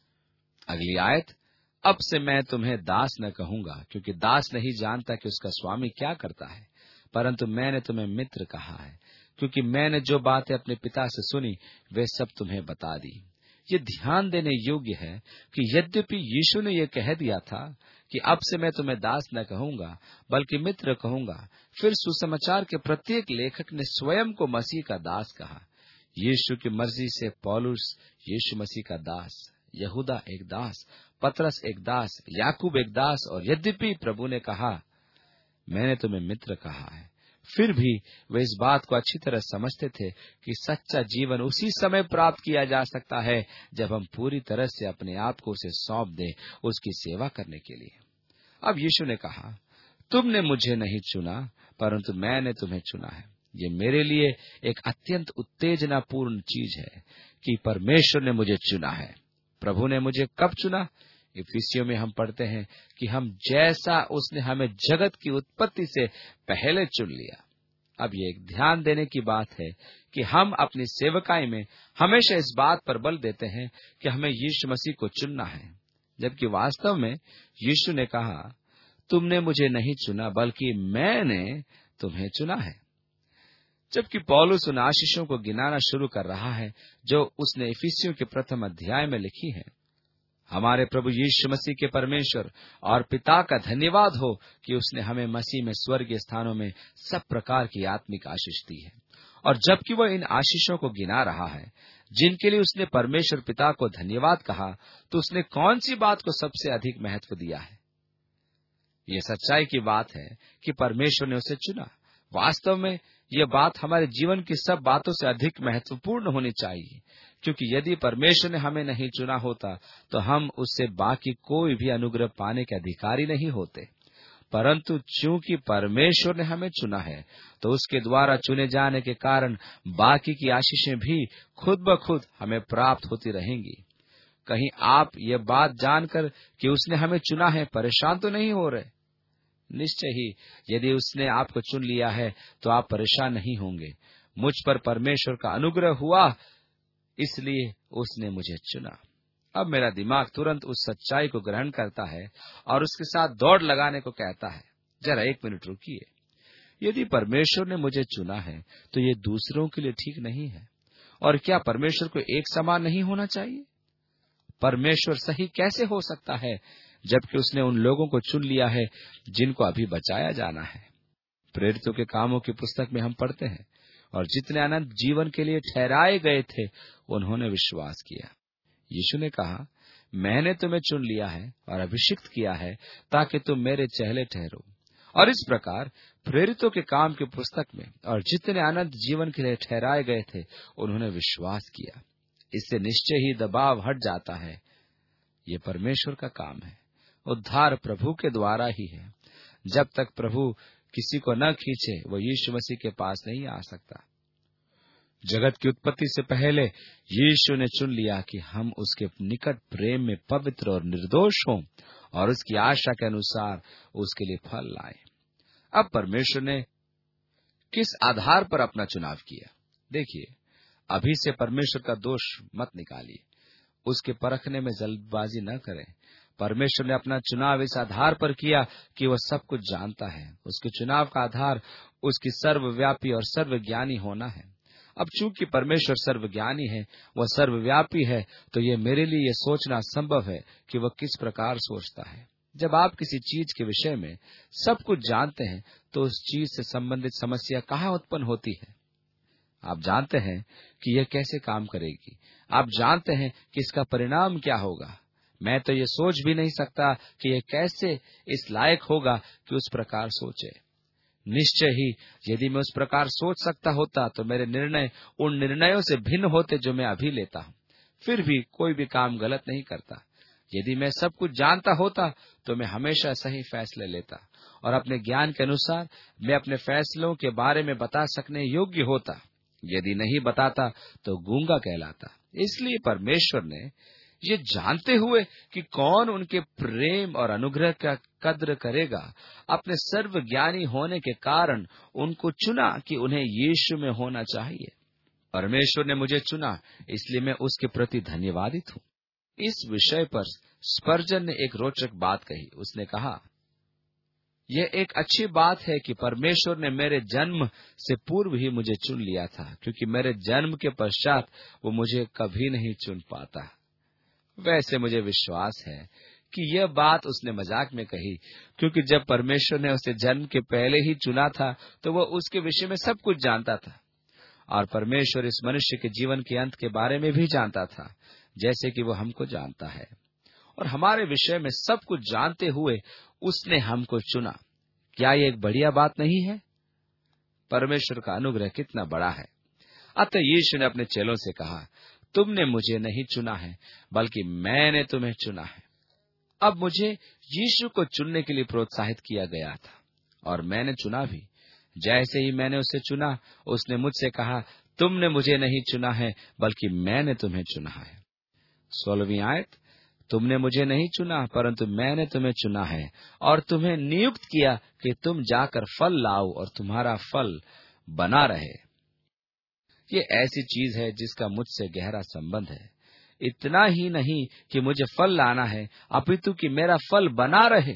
अगली आयत, अब से मैं तुम्हें दास न कहूंगा, क्योंकि दास नहीं जानता कि उसका स्वामी क्या करता है, परंतु मैंने तुम्हें मित्र कहा है, क्योंकि मैंने जो बातें अपने पिता से सुनी वे सब तुम्हें बता दी। ये ध्यान देने योग्य है कि यद्यपि यीशु ने यह कह दिया था कि अब से मैं तुम्हें दास न कहूंगा बल्कि मित्र कहूंगा, फिर सुसमाचार के प्रत्येक लेखक ने स्वयं को मसीह का दास कहा। यीशु की मर्जी से पौलुस यीशु मसीह का दास, यहूदा एक दास, पतरस एक दास, याकूब एक दास, और यद्यपि प्रभु ने कहा मैंने तुम्हें मित्र कहा है, फिर भी वे इस बात को अच्छी तरह समझते थे कि सच्चा जीवन उसी समय प्राप्त किया जा सकता है जब हम पूरी तरह से अपने आप को उसे सौंप दें उसकी सेवा करने के लिए। अब यीशु ने कहा, तुमने मुझे नहीं चुना परंतु मैंने तुम्हें चुना है। ये मेरे लिए एक अत्यंत उत्तेजनापूर्ण चीज है कि परमेश्वर ने मुझे चुना है। प्रभु ने मुझे कब चुना? इफिसियों में हम पढ़ते हैं कि हम जैसा उसने हमें जगत की उत्पत्ति से पहले चुन लिया। अब ये एक ध्यान देने की बात है कि हम अपनी सेवकाई में हमेशा इस बात पर बल देते हैं कि हमें यीशु मसीह को चुनना है, जबकि वास्तव में यीशु ने कहा, तुमने मुझे नहीं चुना बल्कि मैंने तुम्हें चुना है। जबकि पौलुस उन आशीषों को गिनाना शुरू कर रहा है जो उसने इफिसियों के प्रथम अध्याय में लिखी है। हमारे प्रभु यीशु मसीह के परमेश्वर और पिता का धन्यवाद हो कि उसने हमें मसीह में स्वर्गीय स्थानों में सब प्रकार की आत्मिक आशीष दी है। और जबकि वह इन आशीषों को गिना रहा है जिनके लिए उसने परमेश्वर पिता को धन्यवाद कहा, तो उसने कौन सी बात को सबसे अधिक महत्व दिया है? यह सच्चाई की बात है कि परमेश्वर ने उसे चुना। वास्तव में यह बात हमारे जीवन की सब बातों से अधिक महत्वपूर्ण होनी चाहिए, क्योंकि यदि परमेश्वर ने हमें नहीं चुना होता तो हम उससे बाकी कोई भी अनुग्रह पाने के अधिकारी नहीं होते। परंतु चूंकि परमेश्वर ने हमें चुना है तो उसके द्वारा चुने जाने के कारण बाकी की आशीषें भी खुद ब खुद हमें प्राप्त होती रहेंगी। कहीं आप ये बात जानकर कि उसने हमें चुना है परेशान तो नहीं हो रहे? निश्चय ही यदि उसने आपको चुन लिया है तो आप परेशान नहीं होंगे। मुझ पर परमेश्वर का अनुग्रह हुआ, इसलिए उसने मुझे चुना। अब मेरा दिमाग तुरंत उस सच्चाई को ग्रहण करता है और उसके साथ दौड़ लगाने को कहता है, जरा 1 मिनट रुकिए। यदि परमेश्वर ने मुझे चुना है तो ये दूसरों के लिए ठीक नहीं है। और क्या परमेश्वर को एक समान नहीं होना चाहिए? परमेश्वर सही कैसे हो सकता है जबकि उसने उन लोगों को चुन लिया है जिनको अभी बचाया जाना है? प्रेरितों के कामों की पुस्तक में हम पढ़ते हैं, और जितने अनंत जीवन के लिए ठहराए गए थे उन्होंने विश्वास किया। यीशु ने कहा, मैंने तुम्हें चुन लिया है और अभिषिक्त किया है ताकि तुम मेरे चेले ठहरो। और इस प्रकार प्रेरितों के काम की पुस्तक में और जितने अनंत जीवन के लिए ठहराए गए थे उन्होंने विश्वास किया। इससे निश्चय ही दबाव हट जाता है। ये परमेश्वर का काम है। उद्धार प्रभु के द्वारा ही है। जब तक प्रभु किसी को न खींचे वो यीशु मसीह के पास नहीं आ सकता। जगत की उत्पत्ति से पहले यीशु ने चुन लिया कि हम उसके निकट प्रेम में पवित्र और निर्दोष हों और उसकी आशा के अनुसार उसके लिए फल लाएं। अब परमेश्वर ने किस आधार पर अपना चुनाव किया? देखिए, अभी से परमेश्वर का दोष मत निकालिए, उसके परखने में जल्दबाजी न करें। परमेश्वर ने अपना चुनाव इस आधार पर किया कि वह सब कुछ जानता है। उसके चुनाव का आधार उसकी सर्वव्यापी और सर्वज्ञानी होना है। अब चूंकि परमेश्वर सर्वज्ञानी है, वह सर्वव्यापी है, तो ये मेरे लिए यह सोचना संभव है कि वह किस प्रकार सोचता है। जब आप किसी चीज के विषय में सब कुछ जानते हैं तो उस चीज से संबंधित समस्या कहाँ उत्पन्न होती है? आप जानते हैं कि यह कैसे काम करेगी, आप जानते हैं कि इसका परिणाम क्या होगा। मैं तो ये सोच भी नहीं सकता कि यह कैसे इस लायक होगा कि उस प्रकार सोचे। निश्चय ही यदि मैं उस प्रकार सोच सकता होता तो मेरे निर्णय उन निर्णयों से भिन्न होते जो मैं अभी लेता हूँ। फिर भी कोई भी काम गलत नहीं करता। यदि मैं सब कुछ जानता होता तो मैं हमेशा सही फैसले लेता और अपने ज्ञान के अनुसार मैं अपने फैसलों के बारे में बता सकने योग्य होता। यदि नहीं बताता तो गूंगा कहलाता। इसलिए परमेश्वर ने ये जानते हुए कि कौन उनके प्रेम और अनुग्रह का कद्र करेगा, अपने सर्वज्ञानी होने के कारण उनको चुना कि उन्हें यीशु में होना चाहिए। परमेश्वर ने मुझे चुना, इसलिए मैं उसके प्रति धन्यवादित हूँ। इस विषय पर स्पर्जन ने एक रोचक बात कही। उसने कहा, यह एक अच्छी बात है कि परमेश्वर ने मेरे जन्म से पूर्व ही मुझे चुन लिया था, क्योंकि मेरे जन्म के पश्चात वो मुझे कभी नहीं चुन पाता। वैसे मुझे विश्वास है कि यह बात उसने मजाक में कही, क्योंकि जब परमेश्वर ने उसे जन्म के पहले ही चुना था तो वह उसके विषय में सब कुछ जानता था, और परमेश्वर इस मनुष्य के जीवन के अंत के बारे में भी जानता था, जैसे कि वो हमको जानता है। और हमारे विषय में सब कुछ जानते हुए उसने हमको चुना। क्या ये एक बढ़िया बात नहीं है? परमेश्वर का अनुग्रह कितना बड़ा है। अतः यीशु ने अपने चेलों से कहा, तुमने मुझे नहीं चुना है, बल्कि मैंने तुम्हें चुना है। अब मुझे यीशु को चुनने के लिए प्रोत्साहित किया गया था, और मैंने चुना भी। जैसे ही मैंने उसे चुना, उसने मुझसे कहा, तुमने मुझे नहीं चुना है, बल्कि मैंने तुम्हें चुना है। 16वीं आयत, तुमने मुझे नहीं चुना, परंतु मैंने तुम्हें चुना है और तुम्हें नियुक्त किया कि तुम जाकर फल लाओ और तुम्हारा फल बना रहे। ये ऐसी चीज है जिसका मुझसे गहरा संबंध है। इतना ही नहीं कि मुझे फल लाना है, अपितु कि मेरा फल बना रहे।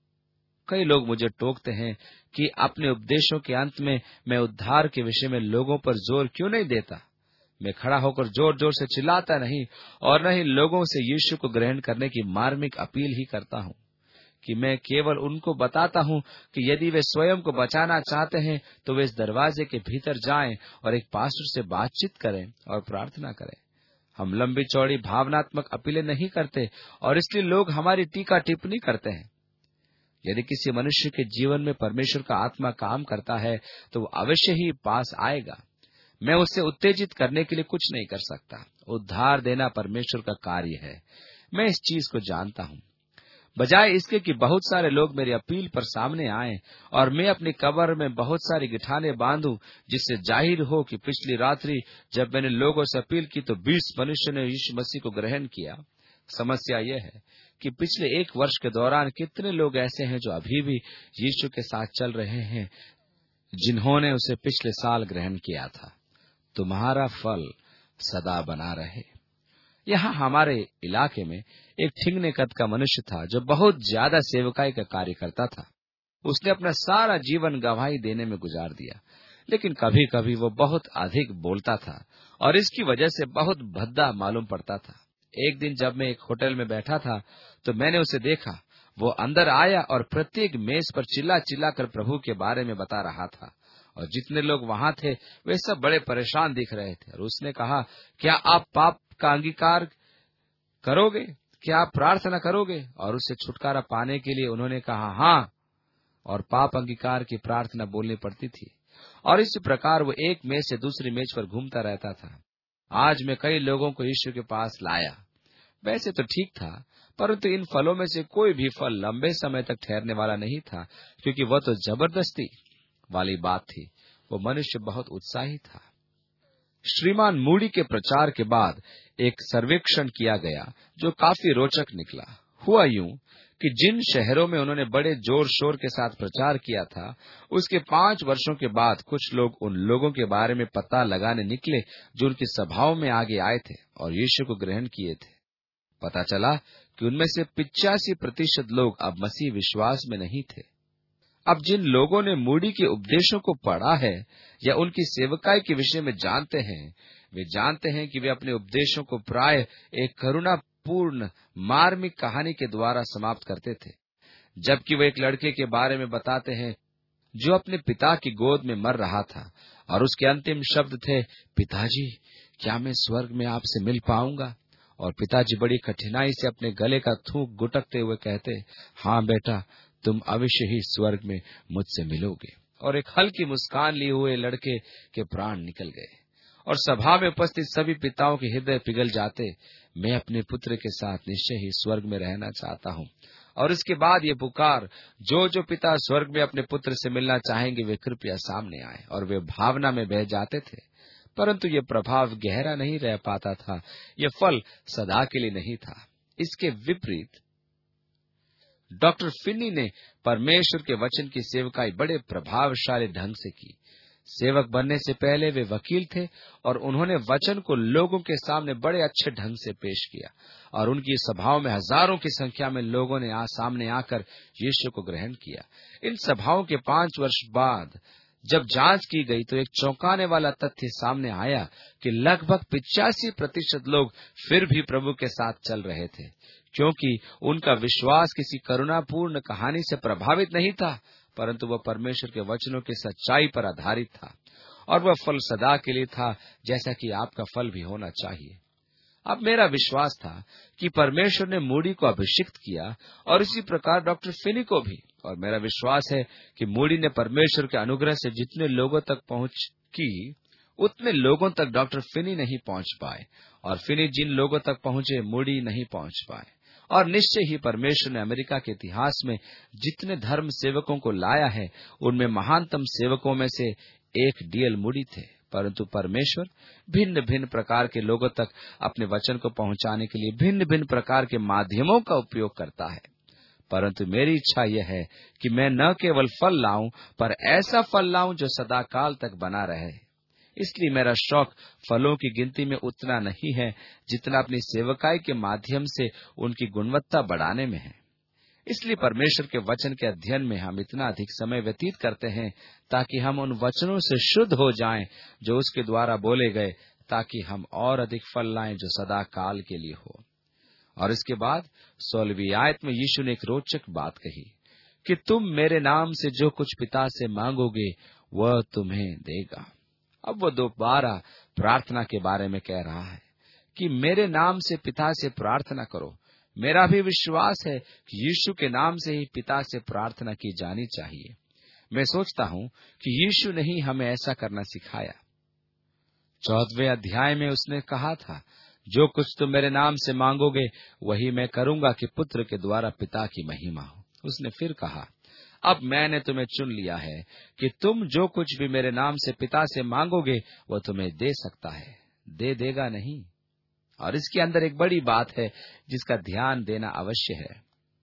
कई लोग मुझे टोकते हैं कि अपने उपदेशों के अंत में मैं उद्धार के विषय में लोगों पर जोर क्यों नहीं देता। मैं खड़ा होकर जोर जोर से चिल्लाता नहीं, और न ही लोगों से यीशु को ग्रहण करने की मार्मिक अपील ही करता हूँ, कि मैं केवल उनको बताता हूँ कि यदि वे स्वयं को बचाना चाहते हैं तो वे इस दरवाजे के भीतर जाएं और एक पास्टर से बातचीत करें और प्रार्थना करें। हम लंबी चौड़ी भावनात्मक अपीलें नहीं करते, और इसलिए लोग हमारी टीका टिप्पणी करते हैं। यदि किसी मनुष्य के जीवन में परमेश्वर का आत्मा काम करता है तो वो अवश्य ही पास आएगा। मैं उसे उत्तेजित करने के लिए कुछ नहीं कर सकता। उद्धार देना परमेश्वर का कार्य है। मैं इस चीज को जानता हूँ। बजाय इसके कि बहुत सारे लोग मेरी अपील पर सामने आएं और मैं अपनी कब्र में बहुत सारी गिठाने बांधूं, जिससे जाहिर हो कि पिछली रात्रि जब मैंने लोगों से अपील की तो 20 मनुष्य ने यीशु मसीह को ग्रहण किया। समस्या यह है कि पिछले 1 वर्ष के दौरान कितने लोग ऐसे हैं जो अभी भी यीशु के साथ चल रहे हैं, जिन्होंने उसे पिछले साल ग्रहण किया था। तुम्हारा फल सदा बना रहे। यहाँ हमारे इलाके में एक ठिंगने कद का मनुष्य था जो बहुत ज्यादा सेवकाई का कार्य करता था। उसने अपना सारा जीवन गवाही देने में गुजार दिया, लेकिन कभी कभी वो बहुत अधिक बोलता था और इसकी वजह से बहुत भद्दा मालूम पड़ता था। एक दिन जब मैं एक होटल में बैठा था तो मैंने उसे देखा। वो अंदर आया और प्रत्येक मेज पर चिल्ला चिल्ला कर प्रभु के बारे में बता रहा था, और जितने लोग वहां थे वे सब बड़े परेशान दिख रहे थे। और उसने कहा, क्या आप पाप का अंगीकार करोगे? क्या आप प्रार्थना करोगे? और उससे छुटकारा पाने के लिए उन्होंने कहा हाँ, और पाप अंगीकार की प्रार्थना बोलनी पड़ती थी। और इस प्रकार वो एक मेज से दूसरी मेज पर घूमता रहता था। आज मैं कई लोगों को यीशु के पास लाया। वैसे तो ठीक था, परंतु इन फलों में से कोई भी फल लंबे समय तक ठहरने वाला नहीं था, क्योंकि वह तो जबरदस्ती वाली बात थी। वो मनुष्य बहुत उत्साही था। श्रीमान मूडी के प्रचार के बाद एक सर्वेक्षण किया गया जो काफी रोचक निकला। हुआ यूं कि जिन शहरों में उन्होंने बड़े जोर शोर के साथ प्रचार किया था, उसके 5 वर्षों के बाद कुछ लोग उन लोगों के बारे में पता लगाने निकले जो उनकी सभाओं में आगे आए थे और यीशु को ग्रहण किए थे। पता चला कि उनमें से 85% लोग अब मसीह विश्वास में नहीं थे। अब जिन लोगों ने मूडी के उपदेशों को पढ़ा है या उनकी सेवकाई के विषय में जानते हैं, वे जानते हैं कि वे अपने उपदेशों को प्राय एक करुणापूर्ण मार्मिक कहानी के द्वारा समाप्त करते थे। जबकि वे एक लड़के के बारे में बताते हैं जो अपने पिता की गोद में मर रहा था और उसके अंतिम शब्द थे, पिताजी, क्या मैं स्वर्ग में आपसे मिल पाऊंगा? और पिताजी बड़ी कठिनाई से अपने गले का थूक गुटकते हुए कहते, हाँ बेटा, तुम अवश्य ही स्वर्ग में मुझसे मिलोगे। और एक हल्की मुस्कान लिए हुए लड़के के प्राण निकल गए और सभा में उपस्थित सभी पिताओं के हृदय पिघल जाते। मैं अपने पुत्र के साथ निश्चय ही स्वर्ग में रहना चाहता हूँ। और इसके बाद ये पुकार, जो जो पिता स्वर्ग में अपने पुत्र से मिलना चाहेंगे वे कृपया सामने आए। और वे भावना में बह जाते थे, परंतु ये प्रभाव गहरा नहीं रह पाता था। ये फल सदा के लिए नहीं था। इसके विपरीत डॉक्टर फिनी ने परमेश्वर के वचन की सेवकाई बड़े प्रभावशाली ढंग से की। सेवक बनने से पहले वे वकील थे और उन्होंने वचन को लोगों के सामने बड़े अच्छे ढंग से पेश किया और उनकी सभाओं में हजारों की संख्या में लोगों ने सामने आकर यीशु को ग्रहण किया। इन सभाओं के 5 वर्ष बाद जब जांच की गई तो एक चौंकाने वाला तथ्य सामने आया कि लगभग 85% लोग फिर भी प्रभु के साथ चल रहे थे, क्योंकि उनका विश्वास किसी करुणापूर्ण कहानी से प्रभावित नहीं था, परंतु वह परमेश्वर के वचनों की सच्चाई पर आधारित था। और वह फल सदा के लिए था, जैसा कि आपका फल भी होना चाहिए। अब मेरा विश्वास था कि परमेश्वर ने मूडी को अभिषिक्त किया और इसी प्रकार डॉक्टर फिनी को भी। और मेरा विश्वास है कि मूडी ने परमेश्वर के अनुग्रह से जितने लोगों तक पहुंच की, उतने लोगों तक डॉक्टर फिनी नहीं पहुंच पाए, और फिनी जिन लोगों तक पहुंचे, मूडी नहीं पहुंच पाए। और निश्चय ही परमेश्वर ने अमेरिका के इतिहास में जितने धर्म सेवकों को लाया है, उनमें महानतम सेवकों में से एक डीएल मूडी थे। परंतु परमेश्वर भिन्न भिन्न प्रकार के लोगों तक अपने वचन को पहुंचाने के लिए भिन्न भिन्न प्रकार के माध्यमों का उपयोग करता है। परंतु मेरी इच्छा यह है कि मैं न केवल फल लाऊं, पर ऐसा फल लाऊं जो सदा काल तक बना रहे। इसलिए मेरा शौक फलों की गिनती में उतना नहीं है जितना अपनी सेवकाई के माध्यम से उनकी गुणवत्ता बढ़ाने में है। इसलिए परमेश्वर के वचन के अध्ययन में हम इतना अधिक समय व्यतीत करते हैं ताकि हम उन वचनों से शुद्ध हो जाएं जो उसके द्वारा बोले गए, ताकि हम और अधिक फल लाएं जो सदा काल के लिए हो। और इसके बाद 16वीं आयत में यीशु ने एक रोचक बात कही कि तुम मेरे नाम से जो कुछ पिता से मांगोगे वह तुम्हें देगा। अब वो दोबारा प्रार्थना के बारे में कह रहा है कि मेरे नाम से पिता से प्रार्थना करो। मेरा भी विश्वास है कि यीशु के नाम से ही पिता से प्रार्थना की जानी चाहिए। मैं सोचता हूँ कि यीशु ने ही हमें ऐसा करना सिखाया। 14वें अध्याय में उसने कहा था, जो कुछ तुम मेरे नाम से मांगोगे वही मैं करूंगा कि पुत्र के द्वारा पिता की महिमा हो। उसने फिर कहा, अब मैंने तुम्हें चुन लिया है कि तुम जो कुछ भी मेरे नाम से पिता से मांगोगे वह तुम्हें दे सकता है, दे देगा नहीं। और इसके अंदर एक बड़ी बात है जिसका ध्यान देना अवश्य है।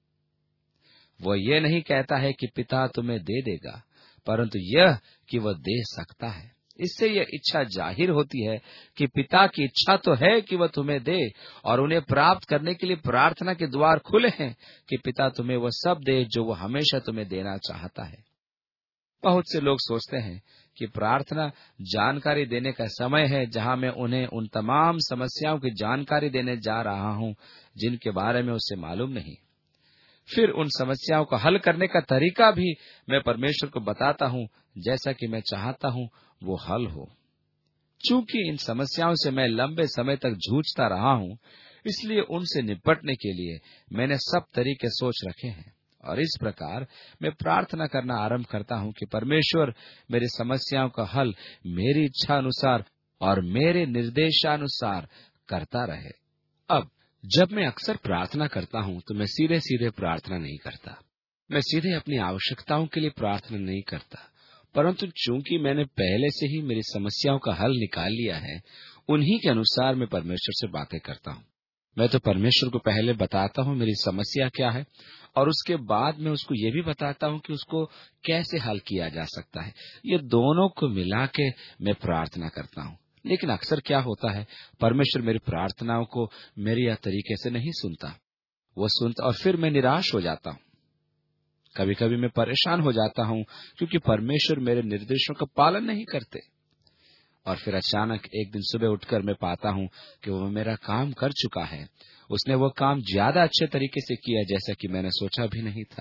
वो ये नहीं कहता है कि पिता तुम्हें दे देगा, परंतु यह कि वह दे सकता है। इससे यह इच्छा जाहिर होती है कि पिता की इच्छा तो है कि वह तुम्हें दे, और उन्हें प्राप्त करने के लिए प्रार्थना के द्वार खुले हैं कि पिता तुम्हें वह सब दे जो वह हमेशा तुम्हें देना चाहता है। बहुत से लोग सोचते हैं कि प्रार्थना जानकारी देने का समय है, जहां मैं उन्हें उन तमाम समस्याओं की जानकारी देने जा रहा हूं जिनके बारे में उसे मालूम नहीं। फिर उन समस्याओं को हल करने का तरीका भी मैं परमेश्वर को बताता हूं, जैसा कि मैं चाहता हूं वो हल हो। चूंकि इन समस्याओं से मैं लंबे समय तक जूझता रहा हूं, इसलिए उनसे निपटने के लिए मैंने सब तरीके सोच रखे हैं। और इस प्रकार मैं प्रार्थना करना आरंभ करता हूं कि परमेश्वर मेरी समस्याओं का हल मेरी इच्छा अनुसार और मेरे निर्देशानुसार करता रहे। अब जब मैं अक्सर प्रार्थना करता हूं तो मैं सीधे सीधे प्रार्थना नहीं करता। मैं सीधे अपनी आवश्यकताओं के लिए प्रार्थना नहीं करता, परंतु चूंकि मैंने पहले से ही मेरी समस्याओं का हल निकाल लिया है, उन्हीं के अनुसार मैं परमेश्वर से बातें करता हूं। मैं तो परमेश्वर को पहले बताता हूं मेरी समस्या क्या है, और उसके बाद मैं उसको ये भी बताता हूं कि उसको कैसे हल किया जा सकता है। ये दोनों को मिला के मैं प्रार्थना करता हूं। लेकिन अक्सर क्या होता है, परमेश्वर मेरी प्रार्थनाओं को मेरे यह तरीके से नहीं सुनता। वो सुनता और फिर मैं निराश हो जाता हूं। कभी कभी मैं परेशान हो जाता हूं क्योंकि परमेश्वर मेरे निर्देशों का पालन नहीं करते। और फिर अचानक एक दिन सुबह उठकर मैं पाता हूं कि वो मेरा काम कर चुका है। उसने वो काम ज्यादा अच्छे तरीके से किया जैसा कि मैंने सोचा भी नहीं था।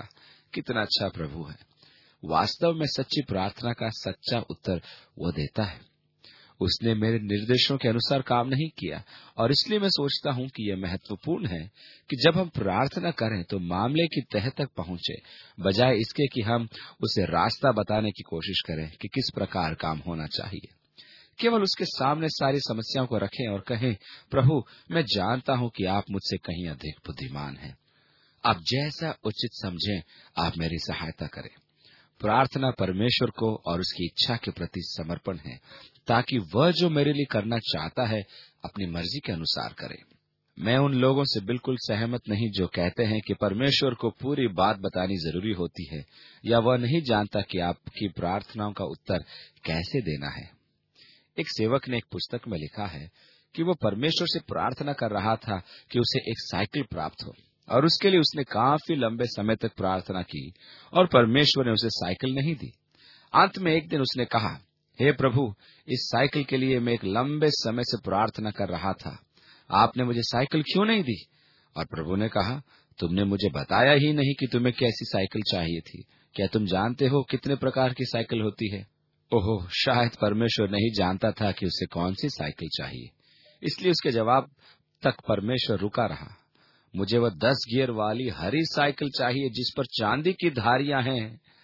कितना अच्छा प्रभु है। वास्तव में सच्ची प्रार्थना का सच्चा उत्तर वो देता है। उसने मेरे निर्देशों के अनुसार काम नहीं किया, और इसलिए मैं सोचता हूँ कि यह महत्वपूर्ण है कि जब हम प्रार्थना करें तो मामले की तह तक पहुंचे, बजाय इसके कि हम उसे रास्ता बताने की कोशिश करें कि किस प्रकार काम होना चाहिए। केवल उसके सामने सारी समस्याओं को रखें और कहें, प्रभु, मैं जानता हूँ कि आप मुझसे कहीं अधिक बुद्धिमान हैं। आप जैसा उचित समझें, आप मेरी सहायता करें। प्रार्थना परमेश्वर को और उसकी इच्छा के प्रति समर्पण है, ताकि वह जो मेरे लिए करना चाहता है अपनी मर्जी के अनुसार करे। मैं उन लोगों से बिल्कुल सहमत नहीं जो कहते हैं कि परमेश्वर को पूरी बात बतानी जरूरी होती है, या वह नहीं जानता कि आपकी प्रार्थनाओं का उत्तर कैसे देना है। एक सेवक ने एक पुस्तक में लिखा है कि वो परमेश्वर से प्रार्थना कर रहा था कि उसे एक साइकिल प्राप्त हो, और उसके लिए उसने काफी लंबे समय तक प्रार्थना की, और परमेश्वर ने उसे साइकिल नहीं दी। अंत में एक दिन उसने कहा, हे प्रभु, इस साइकिल के लिए मैं एक लंबे समय से प्रार्थना कर रहा था, आपने मुझे साइकिल क्यों नहीं दी? और प्रभु ने कहा, तुमने मुझे बताया ही नहीं कि तुम्हें कैसी साइकिल चाहिए थी। क्या तुम जानते हो कितने प्रकार की साइकिल होती है? ओहो, शायद परमेश्वर नहीं जानता था कि उसे कौन सी साइकिल चाहिए, इसलिए उसके जवाब तक परमेश्वर रुका रहा। मुझे वह 10 गियर वाली हरी साइकिल चाहिए जिस पर चांदी की धारियां हैं,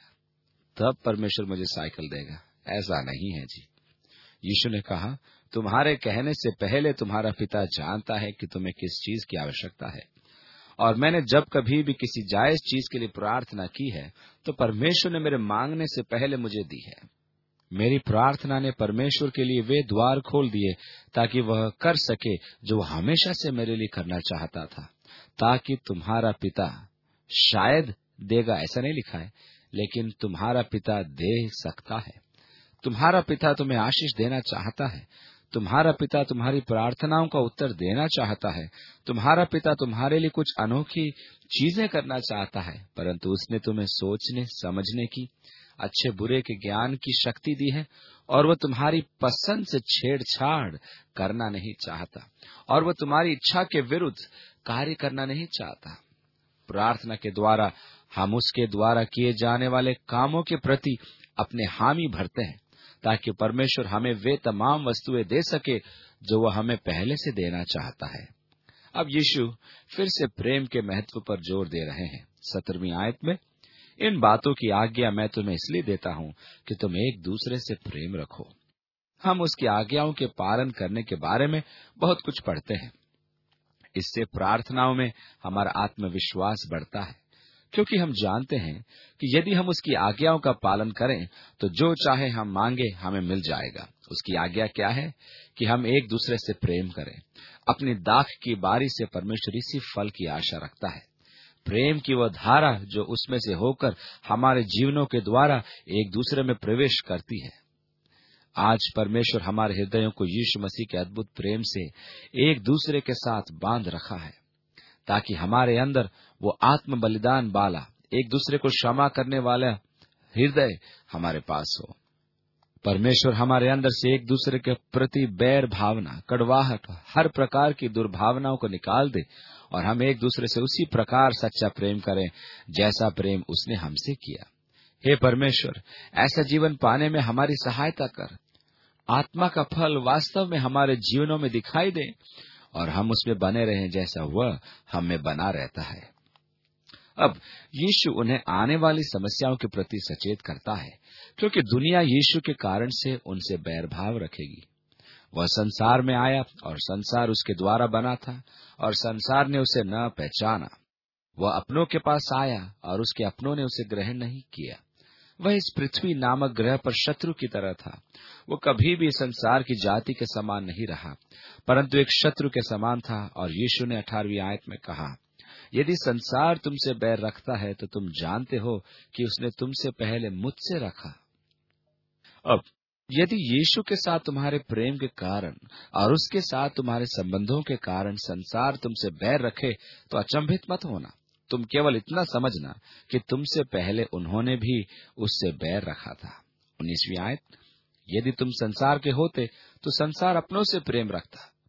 तब परमेश्वर मुझे साइकिल देगा। ऐसा नहीं है जी। यीशु ने कहा, तुम्हारे कहने से पहले तुम्हारा पिता जानता है कि तुम्हें किस चीज की आवश्यकता है, और मैंने जब कभी भी किसी जायज चीज के लिए प्रार्थना की है तो परमेश्वर ने मेरे मांगने से पहले मुझे दी है। मेरी प्रार्थना ने परमेश्वर के लिए वे द्वार खोल दिए ताकि वह कर सके जो वह हमेशा से मेरे लिए करना चाहता था, ताकि तुम्हारा पिता शायद देगा, ऐसा नहीं लिखा है, लेकिन तुम्हारा पिता दे सकता है। तुम्हारा पिता तुम्हें आशीष देना चाहता है। तुम्हारा पिता तुम्हारी प्रार्थनाओं का उत्तर देना चाहता है। तुम्हारा पिता तुम्हारे लिए कुछ अनोखी चीजें करना चाहता है, परंतु उसने तुम्हें सोचने समझने की, अच्छे बुरे के ज्ञान की शक्ति दी है, और वह तुम्हारी पसंद से छेड़छाड़ करना नहीं चाहता, और वह तुम्हारी इच्छा के विरुद्ध कार्य करना नहीं चाहता। प्रार्थना के द्वारा हम उसके द्वारा किए जाने वाले कामों के प्रति अपने हामी भरते हैं, ताकि परमेश्वर हमें वे तमाम वस्तुएं दे सके जो वह हमें पहले से देना चाहता है। अब यीशु फिर से प्रेम के महत्व पर जोर दे रहे हैं। 17वीं आयत में, इन बातों की आज्ञा मैं तुम्हें इसलिए देता हूँ कि तुम एक दूसरे से प्रेम रखो। हम उसकी आज्ञाओं के पालन करने के बारे में बहुत कुछ पढ़ते हैं। इससे प्रार्थनाओं में हमारा आत्मविश्वास बढ़ता है, क्योंकि हम जानते हैं कि यदि हम उसकी आज्ञाओं का पालन करें तो जो चाहे हम मांगे हमें मिल जाएगा। उसकी आज्ञा क्या है? कि हम एक दूसरे से प्रेम करें। अपनी दाख की बारी से परमेश्वर इसी फल की आशा रखता है। प्रेम की वह धारा जो उसमें से होकर हमारे जीवनों के द्वारा एक दूसरे में प्रवेश करती है। आज परमेश्वर हमारे हृदयों को यीशु मसीह के अद्भुत प्रेम से एक दूसरे के साथ बांध रखा है, ताकि हमारे अंदर वो आत्म बलिदान वाला, एक दूसरे को क्षमा करने वाला हृदय हमारे पास हो। परमेश्वर हमारे अंदर से एक दूसरे के प्रति बैर भावना, कड़वाहट, हर प्रकार की दुर्भावनाओं को निकाल दे, और हम एक दूसरे से उसी प्रकार सच्चा प्रेम करें जैसा प्रेम उसने हमसे किया। हे परमेश्वर, ऐसा जीवन पाने में हमारी सहायता कर। आत्मा का फल वास्तव में हमारे जीवनों में दिखाई दे, और हम उसमें बने रहें जैसा वह हम में बना रहता है। अब यीशु उन्हें आने वाली समस्याओं के प्रति सचेत करता है, क्योंकि दुनिया यीशु के कारण से उनसे बैरभाव रखेगी। वह संसार में आया और संसार उसके द्वारा बना था, और संसार ने उसे न पहचाना। वह अपनों के पास आया और उसके अपनों ने उसे ग्रहण नहीं किया। वह इस पृथ्वी नामक ग्रह पर शत्रु की तरह था। वो कभी भी संसार की जाति के समान नहीं रहा, परंतु एक शत्रु के समान था। और यीशु ने 18वीं आयत में कहा, यदि संसार तुमसे बैर रखता है तो तुम जानते हो कि उसने तुमसे पहले मुझसे रखा। अब यदि यीशु के साथ तुम्हारे प्रेम के कारण और उसके साथ तुम्हारे संबंधों के कारण संसार तुमसे बैर रखे तो अचंभित मत होना। तुम केवल इतना समझना कि तुमसे पहले उन्होंने भी उससे बैर रखा था। 19वीं आयत, यदि तुम संसार के होते तो संसार अपनों से प्रेम रखता,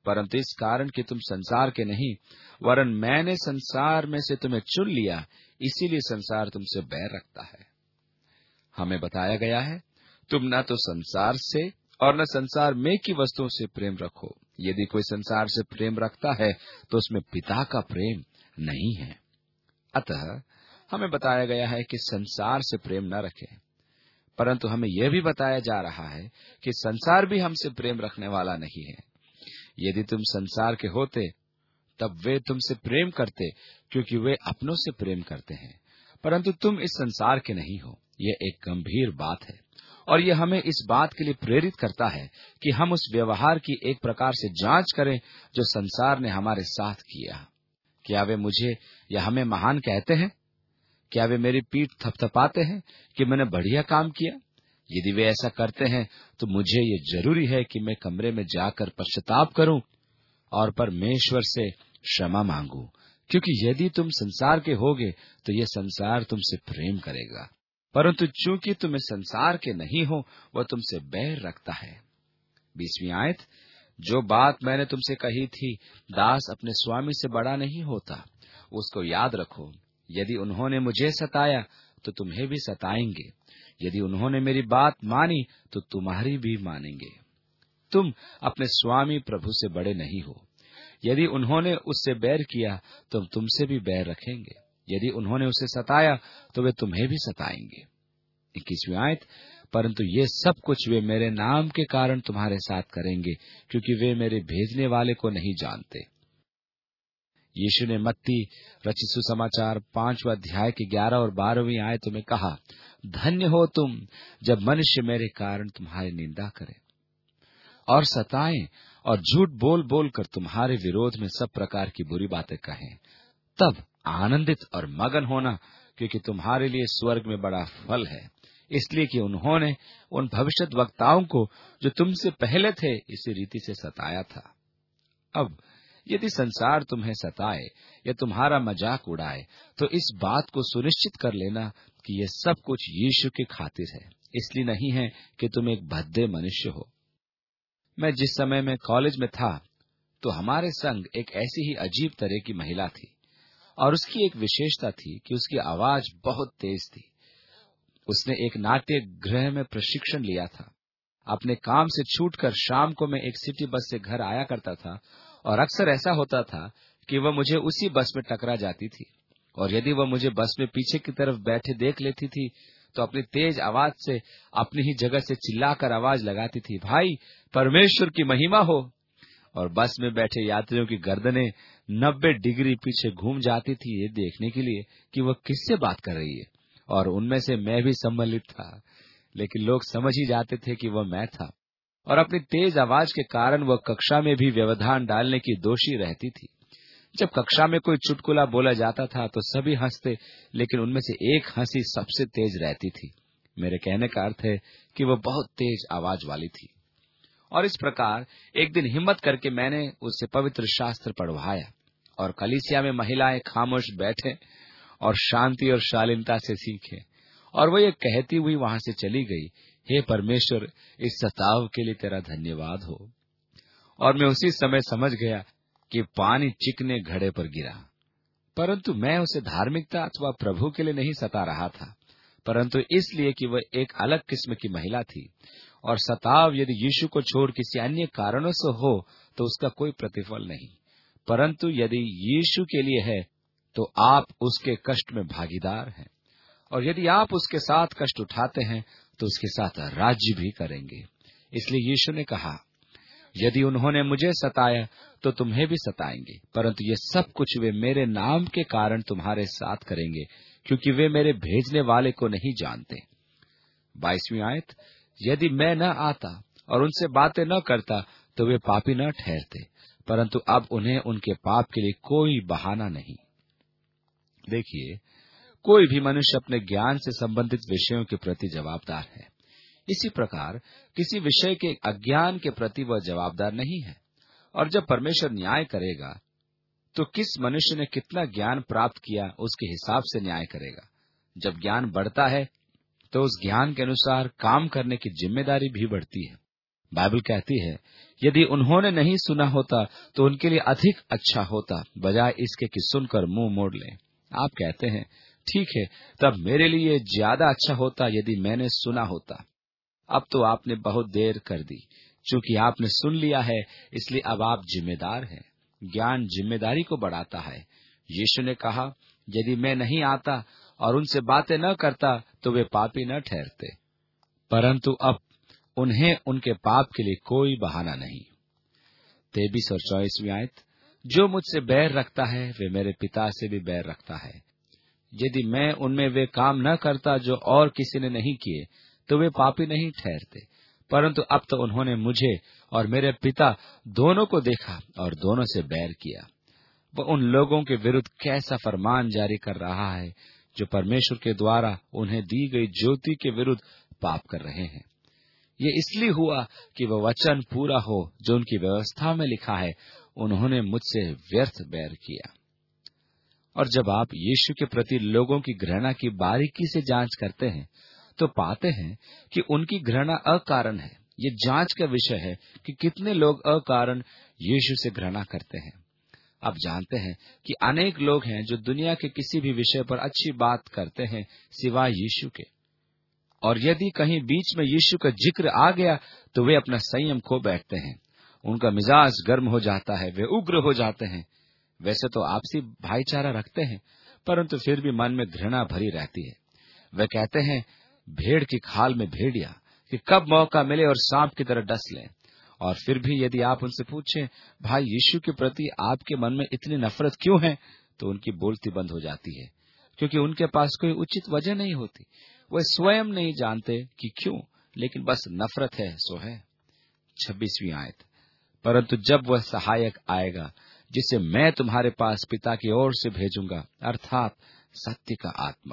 परंतु इस कारण कि तुम संसार के नहीं, वरन मैंने संसार में से तुम्हें चुन लिया, इसीलिए संसार तुमसे बैर रखता है। हमें बताया गया है, तुम न तो संसार से और न संसार में की वस्तुओं से प्रेम रखो। यदि कोई संसार से प्रेम रखता है तो उसमें पिता का प्रेम नहीं है। अतः हमें बताया गया है कि संसार से प्रेम न रखें, परंतु हमें यह भी बताया जा रहा है कि संसार भी हमसे प्रेम रखने वाला नहीं है। यदि तुम संसार के होते तब वे तुमसे प्रेम करते, क्योंकि वे अपनों से प्रेम करते हैं, परंतु तुम इस संसार के नहीं हो। यह एक गंभीर बात है और यह हमें इस बात के लिए प्रेरित करता है कि हम उस व्यवहार की एक प्रकार से जांच करें जो संसार ने हमारे साथ किया। क्या वे मुझे या हमें महान कहते हैं? क्या वे मेरी पीठ थपथपाते हैं कि मैंने बढ़िया काम किया? यदि वे ऐसा करते हैं तो मुझे ये जरूरी है कि मैं कमरे में जाकर पश्चाताप करूं और परमेश्वर से क्षमा मांगू, क्योंकि यदि तुम संसार के होगे तो ये संसार तुमसे प्रेम करेगा, परंतु चूंकि तुम इस संसार के नहीं हो, वह तुमसे बैर रखता है। 20वीं आयत, जो बात मैंने तुमसे कही थी, दास अपने स्वामी से बड़ा नहीं होता, उसको याद रखो। यदि उन्होंने मुझे सताया तो तुम्हें भी सताएंगे, यदि उन्होंने मेरी बात मानी तो तुम्हारी भी मानेंगे। तुम अपने स्वामी प्रभु से बड़े नहीं हो। यदि उन्होंने उससे बैर किया तो तुमसे भी बैर रखेंगे, यदि उन्होंने उसे सताया तो वे तुम्हें भी सताएंगे। 21वीं आयत, परंतु ये सब कुछ वे मेरे नाम के कारण तुम्हारे साथ करेंगे, क्योंकि वे मेरे भेजने वाले को नहीं जानते। यीशु ने मत्ती रचित सुसमाचार 5वां अध्याय के 11 और 12वीं आयतों में कहा, धन्य हो तुम जब मनुष्य मेरे कारण तुम्हारी निंदा करें और सताएं और झूठ बोल बोल कर तुम्हारे विरोध में सब प्रकार की बुरी बातें कहें। तब आनंदित और मगन होना, क्योंकि तुम्हारे लिए स्वर्ग में बड़ा फल है, इसलिए कि उन्होंने उन भविष्यद्वक्ताओं को जो तुमसे पहले थे इसी रीति से सताया था। अब यदि संसार तुम्हें सताए या तुम्हारा मजाक उड़ाए तो इस बात को सुनिश्चित कर लेना कि ये सब कुछ यीशु की खातिर है, इसलिए नहीं है कि तुम एक भद्दे मनुष्य हो। मैं जिस समय में कॉलेज में था तो हमारे संग एक ऐसी ही अजीब तरह की महिला थी और उसकी एक विशेषता थी कि उसकी आवाज बहुत तेज थी। उसने एक नाट्य गृह में प्रशिक्षण लिया था। अपने काम से छूटकर शाम को मैं एक सिटी बस से घर आया करता था और अक्सर ऐसा होता था कि वह मुझे उसी बस में टकरा जाती थी, और यदि वह मुझे बस में पीछे की तरफ बैठे देख लेती थी तो अपनी तेज आवाज से अपनी ही जगह से चिल्लाकर आवाज लगाती थी, भाई परमेश्वर की महिमा हो। और बस में बैठे यात्रियों की गर्दनें 90 डिग्री पीछे घूम जाती थी ये देखने के लिए कि वह किससे बात कर रही है, और उनमें से मैं भी सम्मिलित था, लेकिन लोग समझ ही जाते थे कि वह मैं था, और अपनी तेज आवाज के कारण वह कक्षा में भी व्यवधान डालने की दोषी रहती थी। जब कक्षा में कोई चुटकुला बोला जाता था तो सभी हंसते, लेकिन उनमें से एक हंसी सबसे तेज रहती थी। मेरे कहने का अर्थ है कि वह बहुत तेज आवाज वाली थी। और इस प्रकार एक दिन हिम्मत करके मैंने उससे पवित्र शास्त्र पढ़वाया, और कलीसिया में महिलाएं खामोश बैठे और शांति और शालीनता से सीखे, और वो ये कहती हुई वहां से चली गई, हे परमेश्वर, इस सताव के लिए तेरा धन्यवाद हो। और मैं उसी समय समझ गया कि पानी चिकने घड़े पर गिरा। परंतु मैं उसे धार्मिकता अथवा प्रभु के लिए नहीं सता रहा था, परंतु इसलिए कि वह एक अलग किस्म की महिला थी, और सताव यदि यीशु को छोड़ किसी अन्य कारणों से हो तो उसका कोई प्रतिफल नहीं, परंतु यदि यीशु के लिए है तो आप उसके कष्ट में भागीदार हैं, और यदि आप उसके साथ कष्ट उठाते हैं तो उसके साथ राज्य भी करेंगे। इसलिए यीशु ने कहा, यदि उन्होंने मुझे सताया तो तुम्हें भी सताएंगे, परंतु ये सब कुछ वे मेरे नाम के कारण तुम्हारे साथ करेंगे, क्योंकि वे मेरे भेजने वाले को नहीं जानते। 22वीं आयत, यदि मैं न आता और उनसे बातें न करता तो वे पापी न ठहरते, परंतु अब उन्हें उनके पाप के लिए कोई बहाना नहीं। देखिए, कोई भी मनुष्य अपने ज्ञान से संबंधित विषयों के प्रति जवाबदार है। इसी प्रकार किसी विषय के अज्ञान के प्रति वह जवाबदार नहीं है। और जब परमेश्वर न्याय करेगा तो किस मनुष्य ने कितना ज्ञान प्राप्त किया उसके हिसाब से न्याय करेगा। जब ज्ञान बढ़ता है तो उस ज्ञान के अनुसार काम करने की जिम्मेदारी भी बढ़ती है। बाइबल कहती है, यदि उन्होंने नहीं सुना होता तो उनके लिए अधिक अच्छा होता, बजाय इसके कि सुनकर मुंह मोड़ लें। आप कहते हैं, ठीक है, तब मेरे लिए ज्यादा अच्छा होता यदि मैंने सुना होता। अब तो आपने बहुत देर कर दी। चूंकि आपने सुन लिया है, इसलिए अब आप जिम्मेदार हैं। ज्ञान जिम्मेदारी को बढ़ाता है। यीशु ने कहा, यदि मैं नहीं आता और उनसे बातें न करता तो वे पापी न ठहरते, परंतु अब उन्हें उनके पाप के लिए कोई बहाना नहीं। 23 और 24वीं आयत, जो मुझसे बैर रखता है वे मेरे पिता से भी बैर रखता है। यदि मैं उनमें वे काम न करता जो और किसी ने नहीं किए, तो वे पापी नहीं ठहरते, परंतु अब तो उन्होंने मुझे और मेरे पिता दोनों को देखा और दोनों से बैर किया। वह उन लोगों के विरुद्ध कैसा फरमान जारी कर रहा है जो परमेश्वर के द्वारा उन्हें दी गई ज्योति के विरुद्ध पाप कर रहे हैं। ये इसलिए हुआ कि वह वचन पूरा हो जो उनकी व्यवस्था में लिखा है, उन्होंने मुझसे व्यर्थ बैर किया। और जब आप यीशु के प्रति लोगों की घृणा की बारीकी से जांच करते हैं, तो पाते हैं कि उनकी घृणा अकारण है। ये जांच का विषय है कि कितने लोग अकारण यीशु से घृणा करते हैं। आप जानते हैं कि अनेक लोग हैं जो दुनिया के किसी भी विषय पर अच्छी बात करते हैं सिवाय यीशु के, और यदि कहीं बीच में यीशु का जिक्र आ गया तो वे अपना संयम खो बैठते हैं। उनका मिजाज गर्म हो जाता है, वे उग्र हो जाते हैं। वैसे तो आपसी भाईचारा रखते हैं, परंतु फिर भी मन में घृणा भरी रहती है। वे कहते हैं, भेड़ की खाल में भेड़िया, कि कब मौका मिले और सांप की तरह डस लें। और फिर भी यदि आप उनसे पूछें, भाई यीशु के प्रति आपके मन में इतनी नफरत क्यों है, तो उनकी बोलती बंद हो जाती है, क्योंकि उनके पास कोई उचित वजह नहीं होती। वे स्वयं नहीं जानते कि क्यों, लेकिन बस नफरत है सो है। 26वीं आयत, परंतु जब वह सहायक आएगा जिसे मैं तुम्हारे पास पिता की ओर से भेजूंगा, अर्थात सत्य का आत्मा।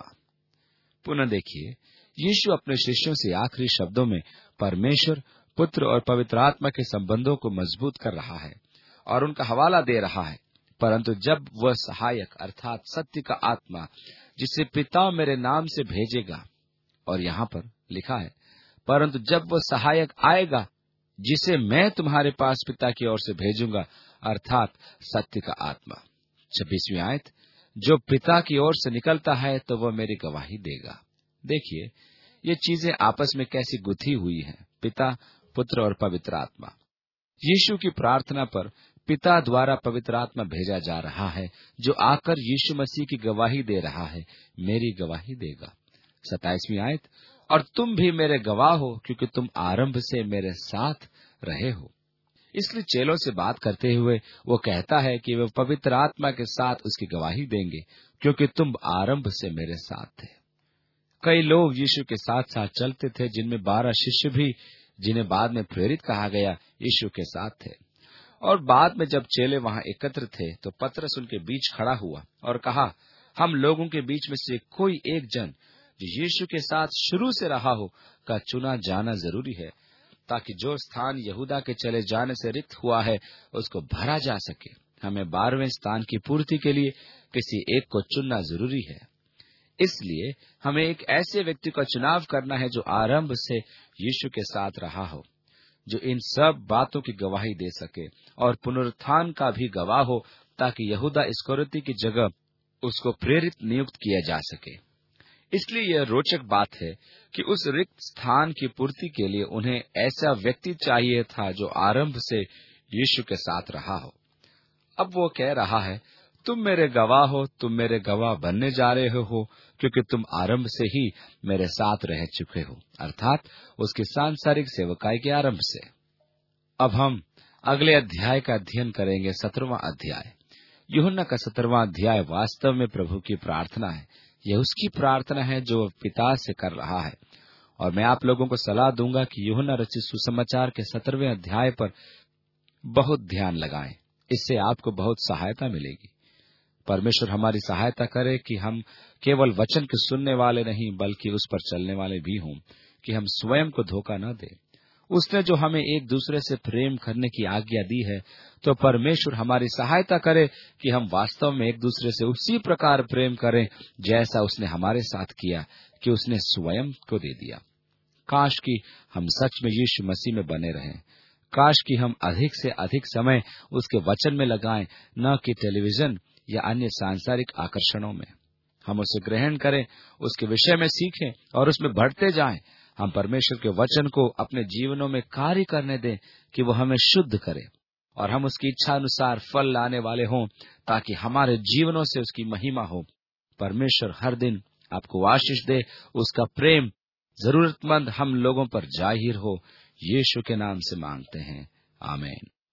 पुनः देखिए, यीशु अपने शिष्यों से आखिरी शब्दों में परमेश्वर, पुत्र और पवित्र आत्मा के संबंधों को मजबूत कर रहा है और उनका हवाला दे रहा है। परंतु जब वह सहायक अर्थात सत्य का आत्मा जिसे पिता मेरे नाम से भेजेगा, और यहाँ पर लिखा है, परंतु जब वह सहायक आएगा जिसे मैं तुम्हारे पास पिता की ओर से भेजूंगा, अर्थात सत्य का आत्मा। 26वीं आयत, जो पिता की ओर से निकलता है तो वह मेरी गवाही देगा। देखिए, ये चीजें आपस में कैसी गुथी हुई हैं, पिता, पुत्र और पवित्र आत्मा। यीशु की प्रार्थना पर पिता द्वारा पवित्र आत्मा भेजा जा रहा है, जो आकर यीशु मसीह की गवाही दे रहा है, मेरी गवाही देगा। 27वीं आयत, और तुम भी मेरे गवाह हो क्योंकि तुम आरंभ से मेरे साथ रहे हो। इसलिए चेलों से बात करते हुए वो कहता है कि वे पवित्र आत्मा के साथ उसकी गवाही देंगे, क्योंकि तुम आरंभ से मेरे साथ थे। कई लोग यीशु के साथ साथ चलते थे, जिनमें 12 शिष्य भी, जिन्हें बाद में प्रेरित कहा गया, यीशु के साथ थे। और बाद में जब चेले वहां एकत्र थे तो पतरस उनके बीच खड़ा हुआ और कहा, हम लोगों के बीच में से कोई एक जन जो यीशु के साथ शुरू से रहा हो का चुना जाना जरूरी है, ताकि जो स्थान यहूदा के चले जाने से रिक्त हुआ है उसको भरा जा सके। हमें 12वें स्थान की पूर्ति के लिए किसी एक को चुनना जरूरी है। इसलिए हमें एक ऐसे व्यक्ति का चुनाव करना है जो आरंभ से यीशु के साथ रहा हो, जो इन सब बातों की गवाही दे सके और पुनरुत्थान का भी गवाह हो, ताकि यहूदा इस्करियोती की जगह उसको प्रेरित नियुक्त किया जा सके। इसलिए यह रोचक बात है कि उस रिक्त स्थान की पूर्ति के लिए उन्हें ऐसा व्यक्ति चाहिए था जो आरंभ से यीशु के साथ रहा हो। अब वो कह रहा है, तुम मेरे गवाह हो, तुम मेरे गवाह बनने जा रहे हो, क्योंकि तुम आरंभ से ही मेरे साथ रह चुके हो, अर्थात उसकी सांसारिक सेवकाई के आरंभ से। अब हम अगले अध्याय का अध्ययन करेंगे, 17वां अध्याय। यूहन्ना का 17वां अध्याय वास्तव में प्रभु की प्रार्थना है। यह उसकी प्रार्थना है जो वह पिता से कर रहा है। और मैं आप लोगों को सलाह दूंगा कि यूहन्ना रचित सुसमाचार के 17वें अध्याय पर बहुत ध्यान लगाएं। इससे आपको बहुत सहायता मिलेगी। परमेश्वर हमारी सहायता करे कि हम केवल वचन के सुनने वाले नहीं, बल्कि उस पर चलने वाले भी हों, कि हम स्वयं को धोखा न दें। उसने जो हमें एक दूसरे से प्रेम करने की आज्ञा दी है, तो परमेश्वर हमारी सहायता करे कि हम वास्तव में एक दूसरे से उसी प्रकार प्रेम करें जैसा उसने हमारे साथ किया, कि उसने स्वयं को दे दिया। काश कि हम सच में यीशु मसीह में बने रहें। काश कि हम अधिक से अधिक समय उसके वचन में लगाएं, न कि टेलीविजन या अन्य सांसारिक आकर्षणों में। हम उसे ग्रहण करें, उसके विषय में सीखें और उसमें बढ़ते जाएं। हम परमेश्वर के वचन को अपने जीवनों में कार्य करने दें कि वो हमें शुद्ध करे और हम उसकी इच्छा अनुसार फल लाने वाले हों, ताकि हमारे जीवनों से उसकी महिमा हो। परमेश्वर हर दिन आपको आशीष दे, उसका प्रेम जरूरतमंद हम लोगों पर जाहिर हो। यीशु के नाम से मांगते हैं, आमीन।